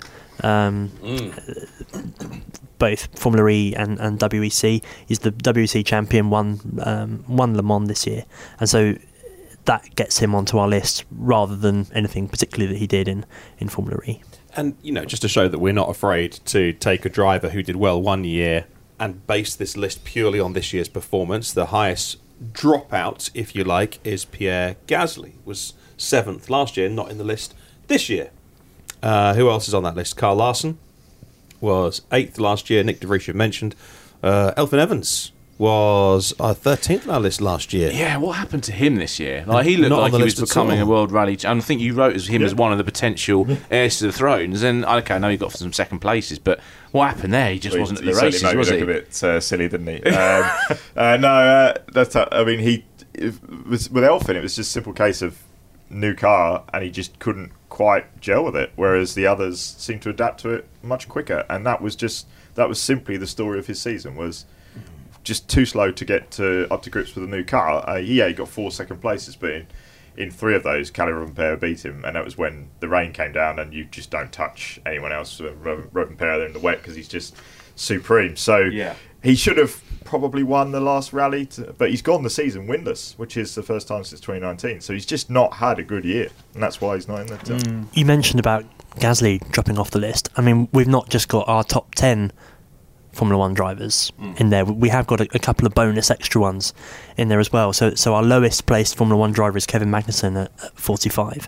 both Formula E and WEC. He's the WEC champion, won Le Mans this year, and so that gets him onto our list rather than anything particularly that he did in Formula E. And just to show that we're not afraid to take a driver who did well one year and based this list purely on this year's performance, the highest dropout, if you like, is Pierre Gasly. Was 7th last year, not in the list this year. Who else is on that list? Carl Larson was 8th last year. Nick De Vries you mentioned. Elfyn Evans was 13th on our list last year. Yeah, what happened to him this year? Like, he looked like he was becoming a world rally. And I think you wrote him as one of the potential heirs to the thrones. And okay, I know he got some second places, but what happened there? He just wasn't at the races, was he? He looked a bit silly, didn't he? That's. I mean, with Elfyn, it was just a simple case of new car, and he just couldn't quite gel with it. Whereas the others seemed to adapt to it much quicker, and that was simply the story of his season. Was just too slow to get up to grips with a new car. He got 4 second places, but in 3 of those, Kalle Rovanperä beat him, and that was when the rain came down, and you just don't touch anyone else. Rovanperä there in the wet because he's just supreme. So he should have probably won the last rally, but he's gone the season winless, which is the first time since 2019. So he's just not had a good year, and that's why he's not in the team. You mentioned about Gasly dropping off the list. I mean, we've not just got our top 10 Formula 1 drivers in there. We have got a couple of bonus extra ones in there as well. So our lowest placed Formula 1 driver is Kevin Magnussen at 45.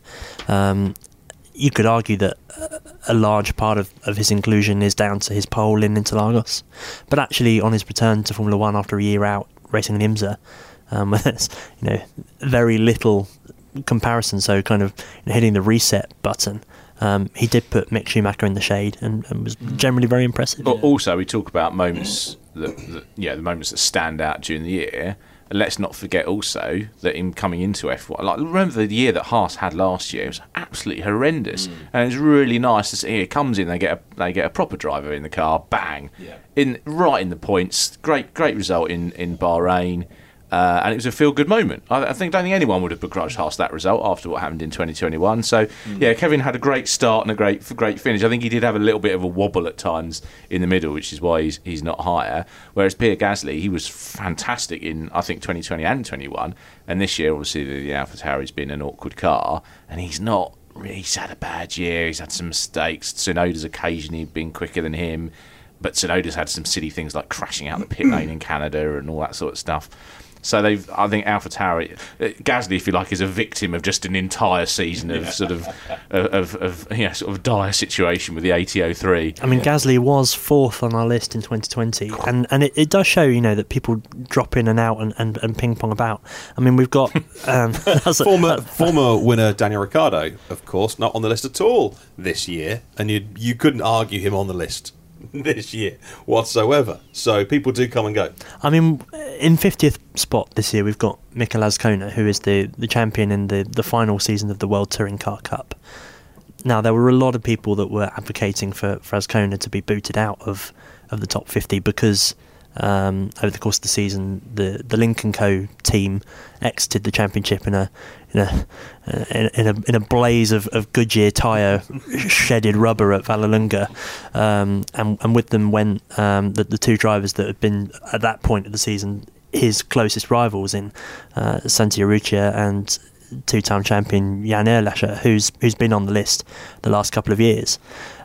You could argue that a large part of his inclusion is down to his pole in Interlagos, but actually on his return to Formula 1 after a year out racing in IMSA, where there's very little comparison, so kind of hitting the reset button, he did put Mick Schumacher in the shade and was generally very impressive. But also, we talk about moments the moments that stand out during the year. And let's not forget also that him coming into F1, like, remember the year that Haas had last year? It was absolutely horrendous, and it's really nice to see. It comes in, they get a proper driver in the car, bang, right in the points. Great result in Bahrain. And it was a feel-good moment. I don't think anyone would have begrudged Haas that result after what happened in 2021. So, Kevin had a great start and a great finish. I think he did have a little bit of a wobble at times in the middle, which is why he's not higher. Whereas Pierre Gasly, he was fantastic in, I think, 2020 and 21. And this year, obviously, the AlphaTauri's been an awkward car, and he's not. He's had a bad year. He's had some mistakes. Tsunoda's occasionally been quicker than him, but Tsunoda's had some silly things like crashing out the pit lane in Canada and all that sort of stuff. So I think AlphaTauri, Gasly, if you like, is a victim of just an entire season of sort of dire situation with the AT03. I mean, Gasly was 4th on our list in 2020, and it does show, that people drop in and out and ping pong about. I mean, we've got former winner Daniel Ricciardo, of course, not on the list at all this year, and you couldn't argue him on the list this year whatsoever. So people do come and go. I mean, in 50th spot this year, we've got Mikel Azcona, who is the champion in the final season of the World Touring Car Cup. Now, there were a lot of people that were advocating for Azcona to be booted out of the top 50 because over the course of the season, the Lincoln Co team exited the championship in a blaze of Goodyear tyre shedded rubber at Vallelunga, and with them went the 2 drivers that had been at that point of the season his closest rivals in Santi Urrutia and 2-time champion Jan Erlacher, who's been on the list the last couple of years.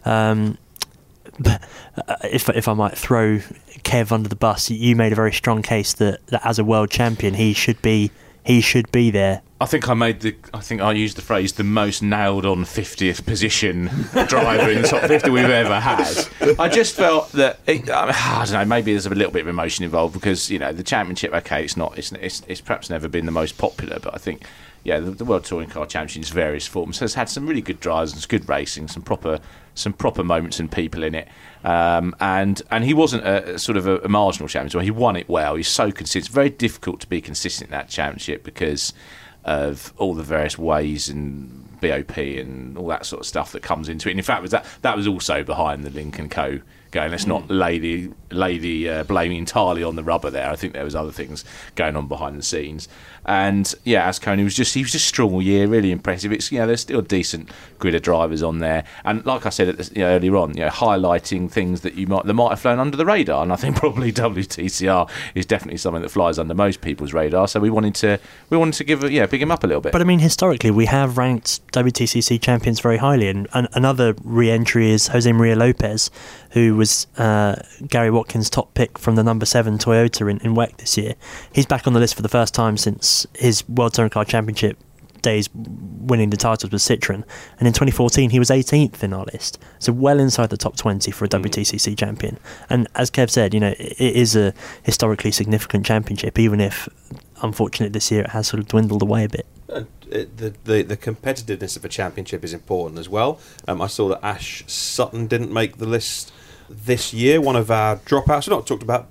But if I might throw Kev under the bus, you made a very strong case that as a world champion he should be there. I think I used the phrase the most nailed on 50th position driver in the top 50 we've ever had. I just felt that I don't know, maybe there's a little bit of emotion involved because the championship, okay, it's perhaps never been the most popular, but I think the World Touring Car Championship's various forms has had some really good drivers and good racing, some proper moments and people in it, and he wasn't a sort of a marginal champion. So he won it well. He's so consistent. It's very difficult to be consistent in that championship because of all the various ways and BOP and all that sort of stuff that comes into it. And in fact, that was also behind the Lincoln Co. going, let's not lay the blaming entirely on the rubber there. I think there was other things going on behind the scenes. And Azcona was just strong all year, really impressive. It's there's still a decent grid of drivers on there, and like I said earlier on, highlighting things that might have flown under the radar. And I think probably WTCR is definitely something that flies under most people's radar. So we wanted to give big him up a little bit. But I mean, historically, we have ranked WTCC champions very highly, and another re-entry is Jose Maria Lopez, who was Gary Watkins' top pick from the number 7 Toyota in WEC this year. He's back on the list for the first time since his World Touring Car Championship days winning the titles with Citroën, and in 2014 he was 18th in our list, so well inside the top 20 for a WTCC champion. And as Kev said, you know, it is a historically significant championship, even if unfortunately this year it has sort of dwindled away a bit. The competitiveness of a championship is important as well. I saw that Ash Sutton didn't make the list this year, one of our dropouts. We've not talked about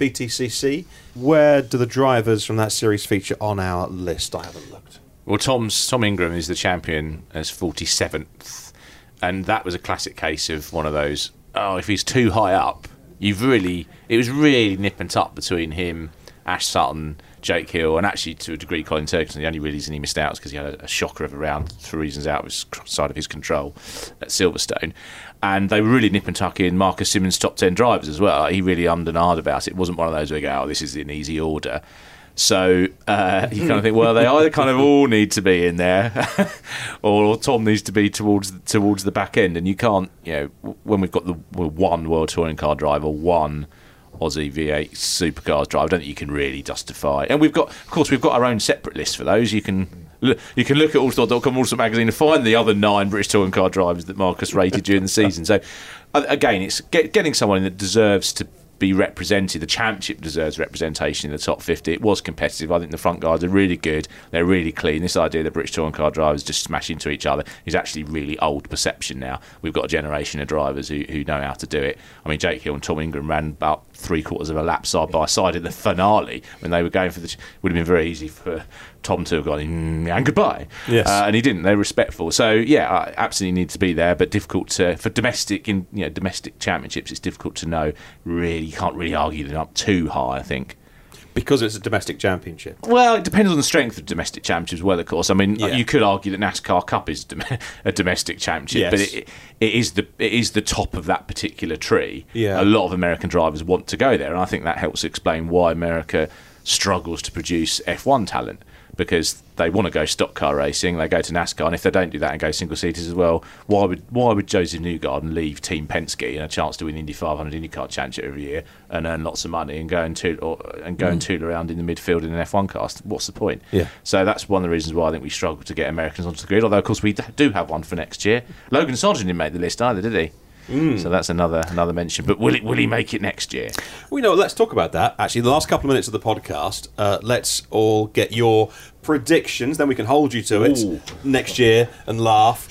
BTCC. Where do the drivers from that series feature on our list? I haven't looked. Well, Tom Ingram is the champion as 47th, and that was a classic case of one of those, if he's too high up, it was really nip and tuck between him, Ash Sutton, Jake Hill, and actually to a degree Colin Turkington. The only reason he missed out was because he had a shocker of a round for reasons outside of his control at Silverstone. And they were really nip and tuck in Marcus Simmons' top 10 drivers as well. He really ummed and ahed about it. It wasn't one of those where you go, this is in easy order. So you kind of think, well, they either kind of all need to be in there, or Tom needs to be towards the back end. And you can't, you know, when we've got the one World Touring Car driver, one Aussie V8 Supercars driver, I don't think you can really justify. And we've got our own separate list for those. You can look at allsport.com, Allsport magazine, and find the other 9 British Touring Car drivers that Marcus rated during the season. So again, it's getting someone that deserves to be represented. The championship deserves representation in the top 50. It was competitive. I think the front guys are really good. They're really clean. This idea that British touring car drivers just smash into each other is actually really old perception now. We've got a generation of drivers who know how to do it. I mean, Jake Hill and Tom Ingram ran about 3/4 of a lap side by side in the finale when they were going for would have been very easy for Tom to have gone and goodbye. Yes. And he didn't. They're respectful. So yeah, I absolutely need to be there, but difficult for domestic championships. It's difficult to know. Really, you can't really argue them up too high, I think. Because it's a domestic championship. Well, it depends on the strength of domestic championships as well, of course. I mean, you could argue that NASCAR Cup is a domestic championship, but it is the top of that particular tree. Yeah. A lot of American drivers want to go there, and I think that helps explain why America struggles to produce F1 talent, because they want to go stock car racing, they go to NASCAR, and if they don't do that and go single seaters as well, why would Joseph Newgarden leave Team Penske and a chance to win Indy 500 IndyCar Championship every year and earn lots of money and go and tool around in the midfield in an F1 car? What's the point? Yeah. So that's one of the reasons why I think we struggle to get Americans onto the grid. Although of course we do have one for next year. Logan Sargent didn't make the list either, did he? So that's another mention. But will he make it next year? Well, let's talk about that. Actually, the last couple of minutes of the podcast, let's all get your predictions. Then we can hold you to it next year and laugh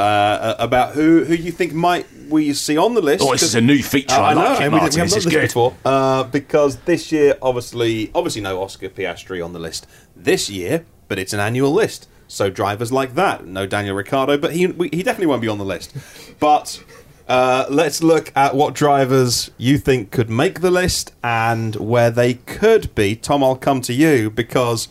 about who you think we see on the list. Oh, this is a new feature. I like it, Martin. This is good. Before, because this year, obviously no Oscar Piastri on the list this year, but it's an annual list. So drivers like that, no Daniel Ricciardo, but he definitely won't be on the list. But let's look at what drivers you think could make the list and where they could be. Tom, I'll come to you because,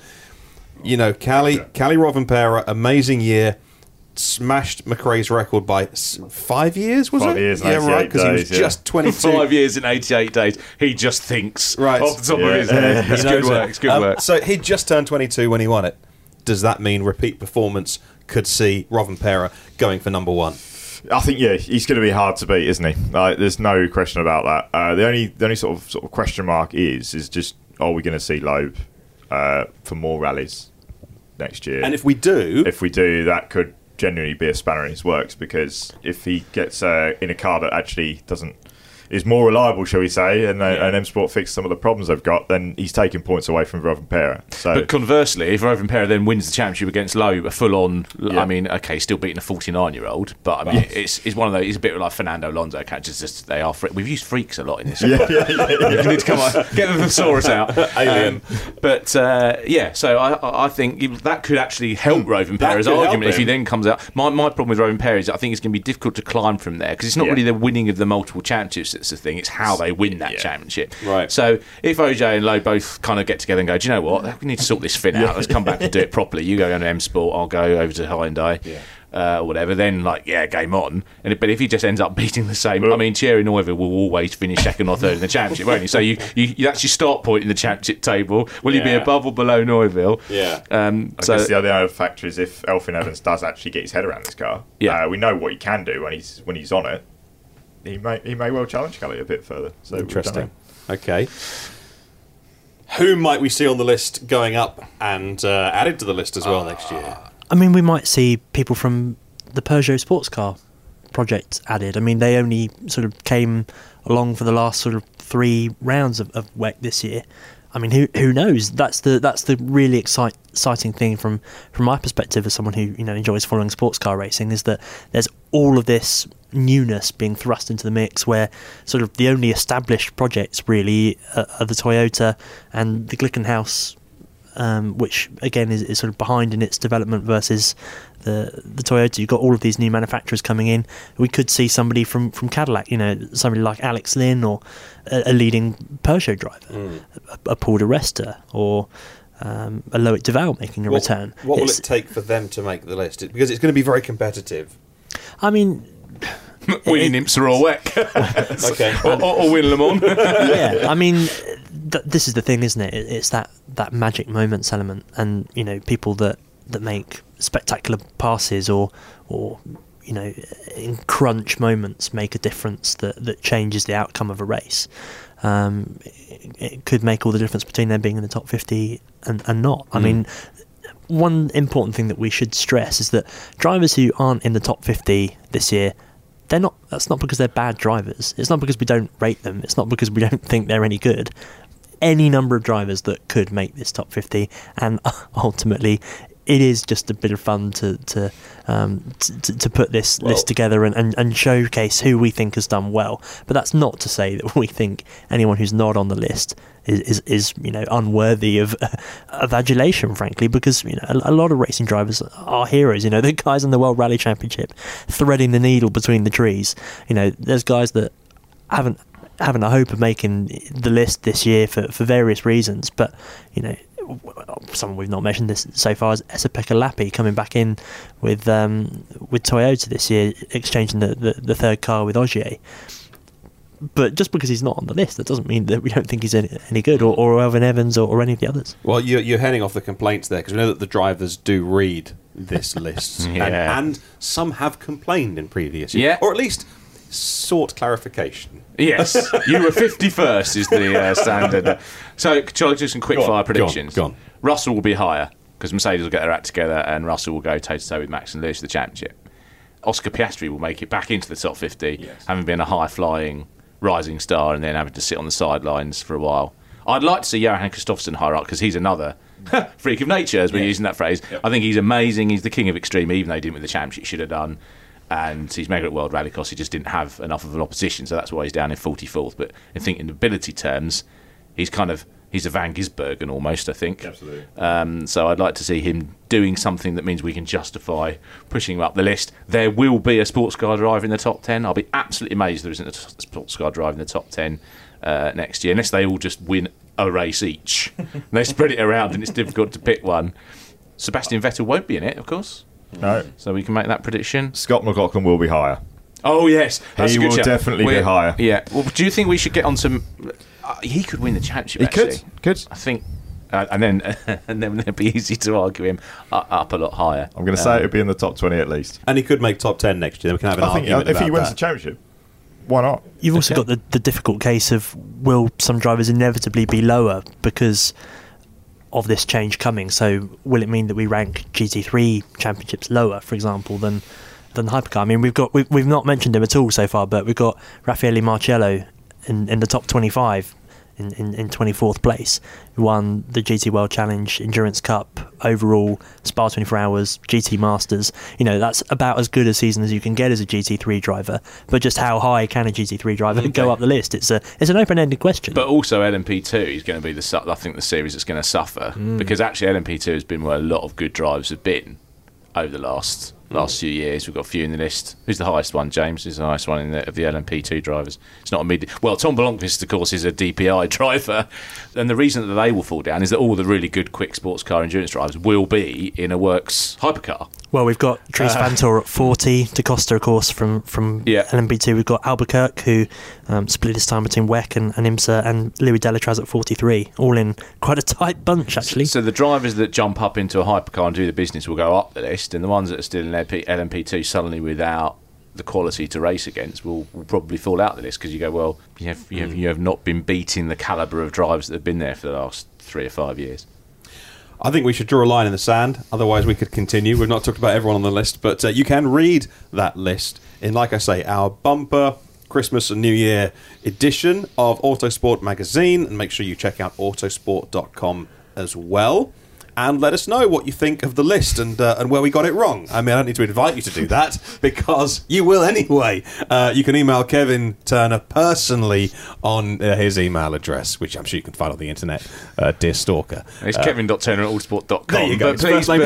Kalle Rovanperä, amazing year, smashed McRae's record by 5 years, was it? 5 years and 88 right, because he was just 22. 5 years and 88 days. He just thinks off the top of his head. It's good work. It's good work. So he just turned 22 when he won it. Does that mean repeat performance could see Rovanperä going for number one? I think he's going to be hard to beat, isn't he? There's no question about that. The only sort of question mark is just, are we going to see Loeb for more rallies next year? And if we do, that could genuinely be a spanner in his works, because if he gets in a car that actually is more reliable, shall we say, and M Sport fix some of the problems they've got, then he's taking points away from Rovanperä. So, but conversely, if Rovanperä then wins the championship against Loeb, a full-on, I mean, okay, still beating a 49-year-old, but I mean, it's one of those. It's a bit like Fernando Alonso. Just they are. We've used freaks a lot in this. You need to come on, get the thesaurus out. Alien. So I think that could actually help Rovanperã's argument if he then comes out. My problem with Rovanperä is I think it's going to be difficult to climb from there, because it's not really the winning of the multiple championships that's the thing, it's how they win that championship. Right. So if OJ and Lowe both kind of get together and go, do you know what, we need to sort this fin out, let's come back and do it properly, you go to M Sport, I'll go over to Hyundai, or whatever, then game on. But if he just ends up beating the same, I mean, Thierry Neuville will always finish second or third in the championship, won't he? So that's your start point in the championship table. Will you be above or below Neuville? I guess the other factor is if Elfyn Evans does actually get his head around this car. We know what he can do when he's on it. he may well challenge Kelly a bit further. So interesting. Okay. Who might we see on the list going up and added to the list as well next year? I mean, we might see people from the Peugeot sports car project added. I mean, they only sort of came along for the last sort of 3 rounds of WEC this year. I mean, who knows? That's the really exciting thing from my perspective as someone who enjoys following sports car racing, is that there's all of this newness being thrust into the mix, where sort of the only established projects really are the Toyota and the Glickenhaus, which again is sort of behind in its development versus the Toyota. You've got all of these new manufacturers coming in. We could see somebody from Cadillac, somebody like Alex Lynn, or a leading Peugeot driver, a Paul de Resta, or a Loic Duval making a return. What will it take for them to make the list? Because it's going to be very competitive. I mean, winning IMSA or WEC, okay, or win Le Mans. Yeah, I mean, this is the thing, isn't it? It's that magic moments element, and people that make spectacular passes or in crunch moments make a difference that changes the outcome of a race. It could make all the difference between them being in the top 50 and not. I mean, one important thing that we should stress is that drivers who aren't in the top 50 this year, that's not because they're bad drivers. It's not because we don't rate them. It's not because we don't think they're any good. Any number of drivers that could make this top 50, and ultimately it is just a bit of fun to put this list together and showcase who we think has done well. But that's not to say that we think anyone who's not on the list is unworthy of adulation, frankly, because a lot of racing drivers are heroes. The guys in the World Rally Championship threading the needle between the trees. There's guys that haven't a hope of making the list this year for various reasons, but someone we've not mentioned this so far is Esa-Pekka Lappi coming back in with Toyota this year, exchanging the third car with Ogier. But just because he's not on the list, that doesn't mean that we don't think he's any good, or Elvin Evans or any of the others. Well, you're heading off the complaints there, because we know that the drivers do read this list, and some have complained in previous years, or at least sought clarification. Yes, you were 51st is the standard. So, shall I do some quick fire predictions? Go on. Russell will be higher, because Mercedes will get their act together, and Russell will go toe-to-toe with Max and Lewis for the championship. Oscar Piastri will make it back into the top 50, having been a high-flying rising star and then having to sit on the sidelines for a while. I'd like to see Johan Kristoffersson higher up, because he's another freak of nature, as we're using that phrase. I think he's amazing. He's the king of extreme, even though he didn't win the championship, should have done. And he's mega at World Rallycross. He just didn't have enough of an opposition, so that's why he's down in 44th. But I think in ability terms, he's a Van Gisbergen almost, I think. Absolutely. So I'd like to see him doing something that means we can justify pushing him up the list. There will be a sports car driver in the top 10. I'll be absolutely amazed there isn't a sports car driver in the top 10 next year, unless they all just win a race each. They spread it around and it's difficult to pick one. Sebastian Vettel won't be in it, of course. No. So we can make that prediction. Scott McLaughlin will be higher. Oh, yes. He will definitely be higher. Yeah. Well, do you think we should get on some... he could win the championship, actually. He could. I think... and then it'd be easy to argue him up a lot higher. I'm going to say it would be in the top 20 at least. And he could make top 10 next year. Then we can have an argument if he wins that. the championship, why not? You've also got the difficult case of, will some drivers inevitably be lower because of this change coming? So will it mean that we rank GT3 championships lower, for example, than the hypercar? I mean, we've not mentioned him at all so far, but we've got Raffaele Marciello in the top 25 in 24th place, who won the GT World Challenge, Endurance Cup, overall, Spa 24 Hours, GT Masters. That's about as good a season as you can get as a GT3 driver. But just how high can a GT3 driver go up the list? It's an open-ended question. But also LMP2 is going to be I think the series that's going to suffer, because actually LMP2 has been where a lot of good drivers have been over the last few years. We've got a few in the list. Who's the highest one? James is the highest one of the LMP2 drivers. It's not a mid. Well, Tom Blomqvist, of course, is a DPI driver, and the reason that they will fall down is that all the really good quick sports car endurance drivers will be in a Works hypercar. Well, we've got Dries Vanthoor at 40, Da Costa, of course, from LMP2. We've got Albuquerque, who split his time between WEC and IMSA, and Louis Delatraz at 43, all in quite a tight bunch, actually. So the drivers that jump up into a hypercar and do the business will go up the list, and the ones that are still in LMP2 suddenly without the quality to race against will probably fall out of the list, because you go, well, you have not been beating the calibre of drivers that have been there for the last 3 or 5 years. I think we should draw a line in the sand, otherwise we could continue. We've not talked about everyone on the list, but you can read that list in, like I say, our bumper Christmas and New Year edition of Autosport magazine, and make sure you check out autosport.com as well. And let us know what you think of the list and where we got it wrong. I mean, I don't need to invite you to do that, because you will anyway. You can email Kevin Turner personally on his email address, which I'm sure you can find on the internet, dear stalker. It's kevin.turner@autosport.com. There you go.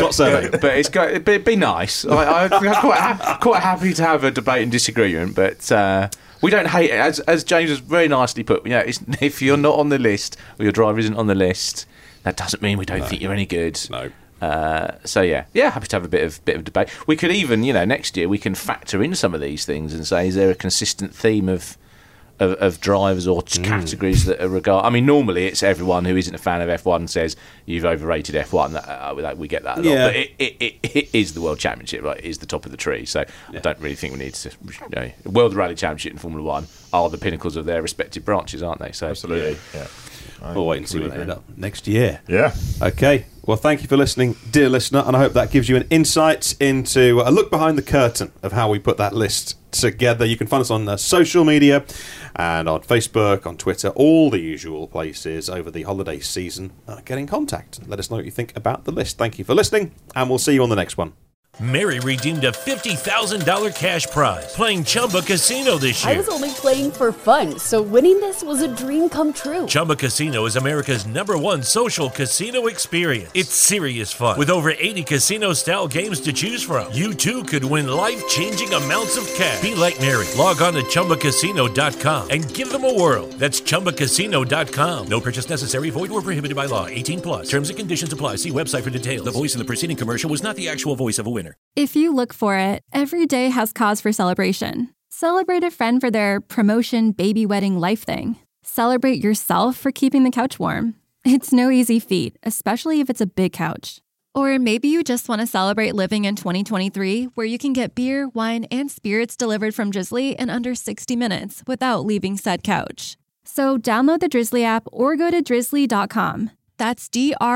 But it'd be nice. I'm quite happy to have a debate and disagreement, but... we don't hate it. As James has very nicely put, if you're not on the list, or your driver isn't on the list, that doesn't mean we don't think you're any good. No. So happy to have a bit of debate. We could even, next year we can factor in some of these things and say, is there a consistent theme of drivers or categories that are regarded? I mean, normally it's everyone who isn't a fan of F1 says you've overrated F1. We get that a lot. Yeah. But it is the World Championship, right? It is the top of the tree. So I don't really think we need to. World Rally Championship and Formula 1 are the pinnacles of their respective branches, aren't they? So absolutely. Yeah. We'll wait and see where they end up next year. Yeah. Okay. Well, thank you for listening, dear listener, and I hope that gives you an insight into a look behind the curtain of how we put that list together. You can find us on social media and on Facebook, on Twitter, all the usual places over the holiday season. Get in contact. Let us know what you think about the list. Thank you for listening, and we'll see you on the next one. Mary redeemed a $50,000 cash prize playing Chumba Casino this year. I was only playing for fun, so winning this was a dream come true. Chumba Casino is America's #1 social casino experience. It's serious fun. With over 80 casino-style games to choose from, you too could win life-changing amounts of cash. Be like Mary. Log on to ChumbaCasino.com and give them a whirl. That's ChumbaCasino.com. No purchase necessary. Void where prohibited by law. 18+. Terms and conditions apply. See website for details. The voice in the preceding commercial was not the actual voice of a winner. If you look for it, every day has cause for celebration. Celebrate a friend for their promotion, baby wedding, life thing. Celebrate yourself for keeping the couch warm. It's no easy feat, especially if it's a big couch. Or maybe you just want to celebrate living in 2023, where you can get beer, wine, and spirits delivered from Drizzly in under 60 minutes without leaving said couch. So download the Drizzly app or go to drizzly.com. That's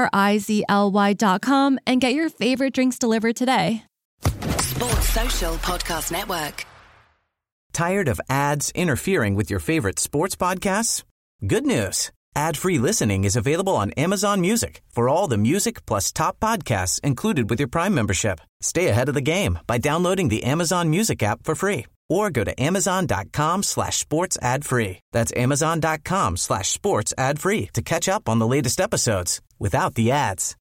DRIZLY.com and get your favorite drinks delivered today. Sports Social Podcast Network. Tired of ads interfering with your favorite sports podcasts? Good news. Ad-free listening is available on Amazon Music for all the music plus top podcasts included with your Prime membership. Stay ahead of the game by downloading the Amazon Music app for free or go to amazon.com/sports ad free. That's amazon.com/sports ad free to catch up on the latest episodes without the ads.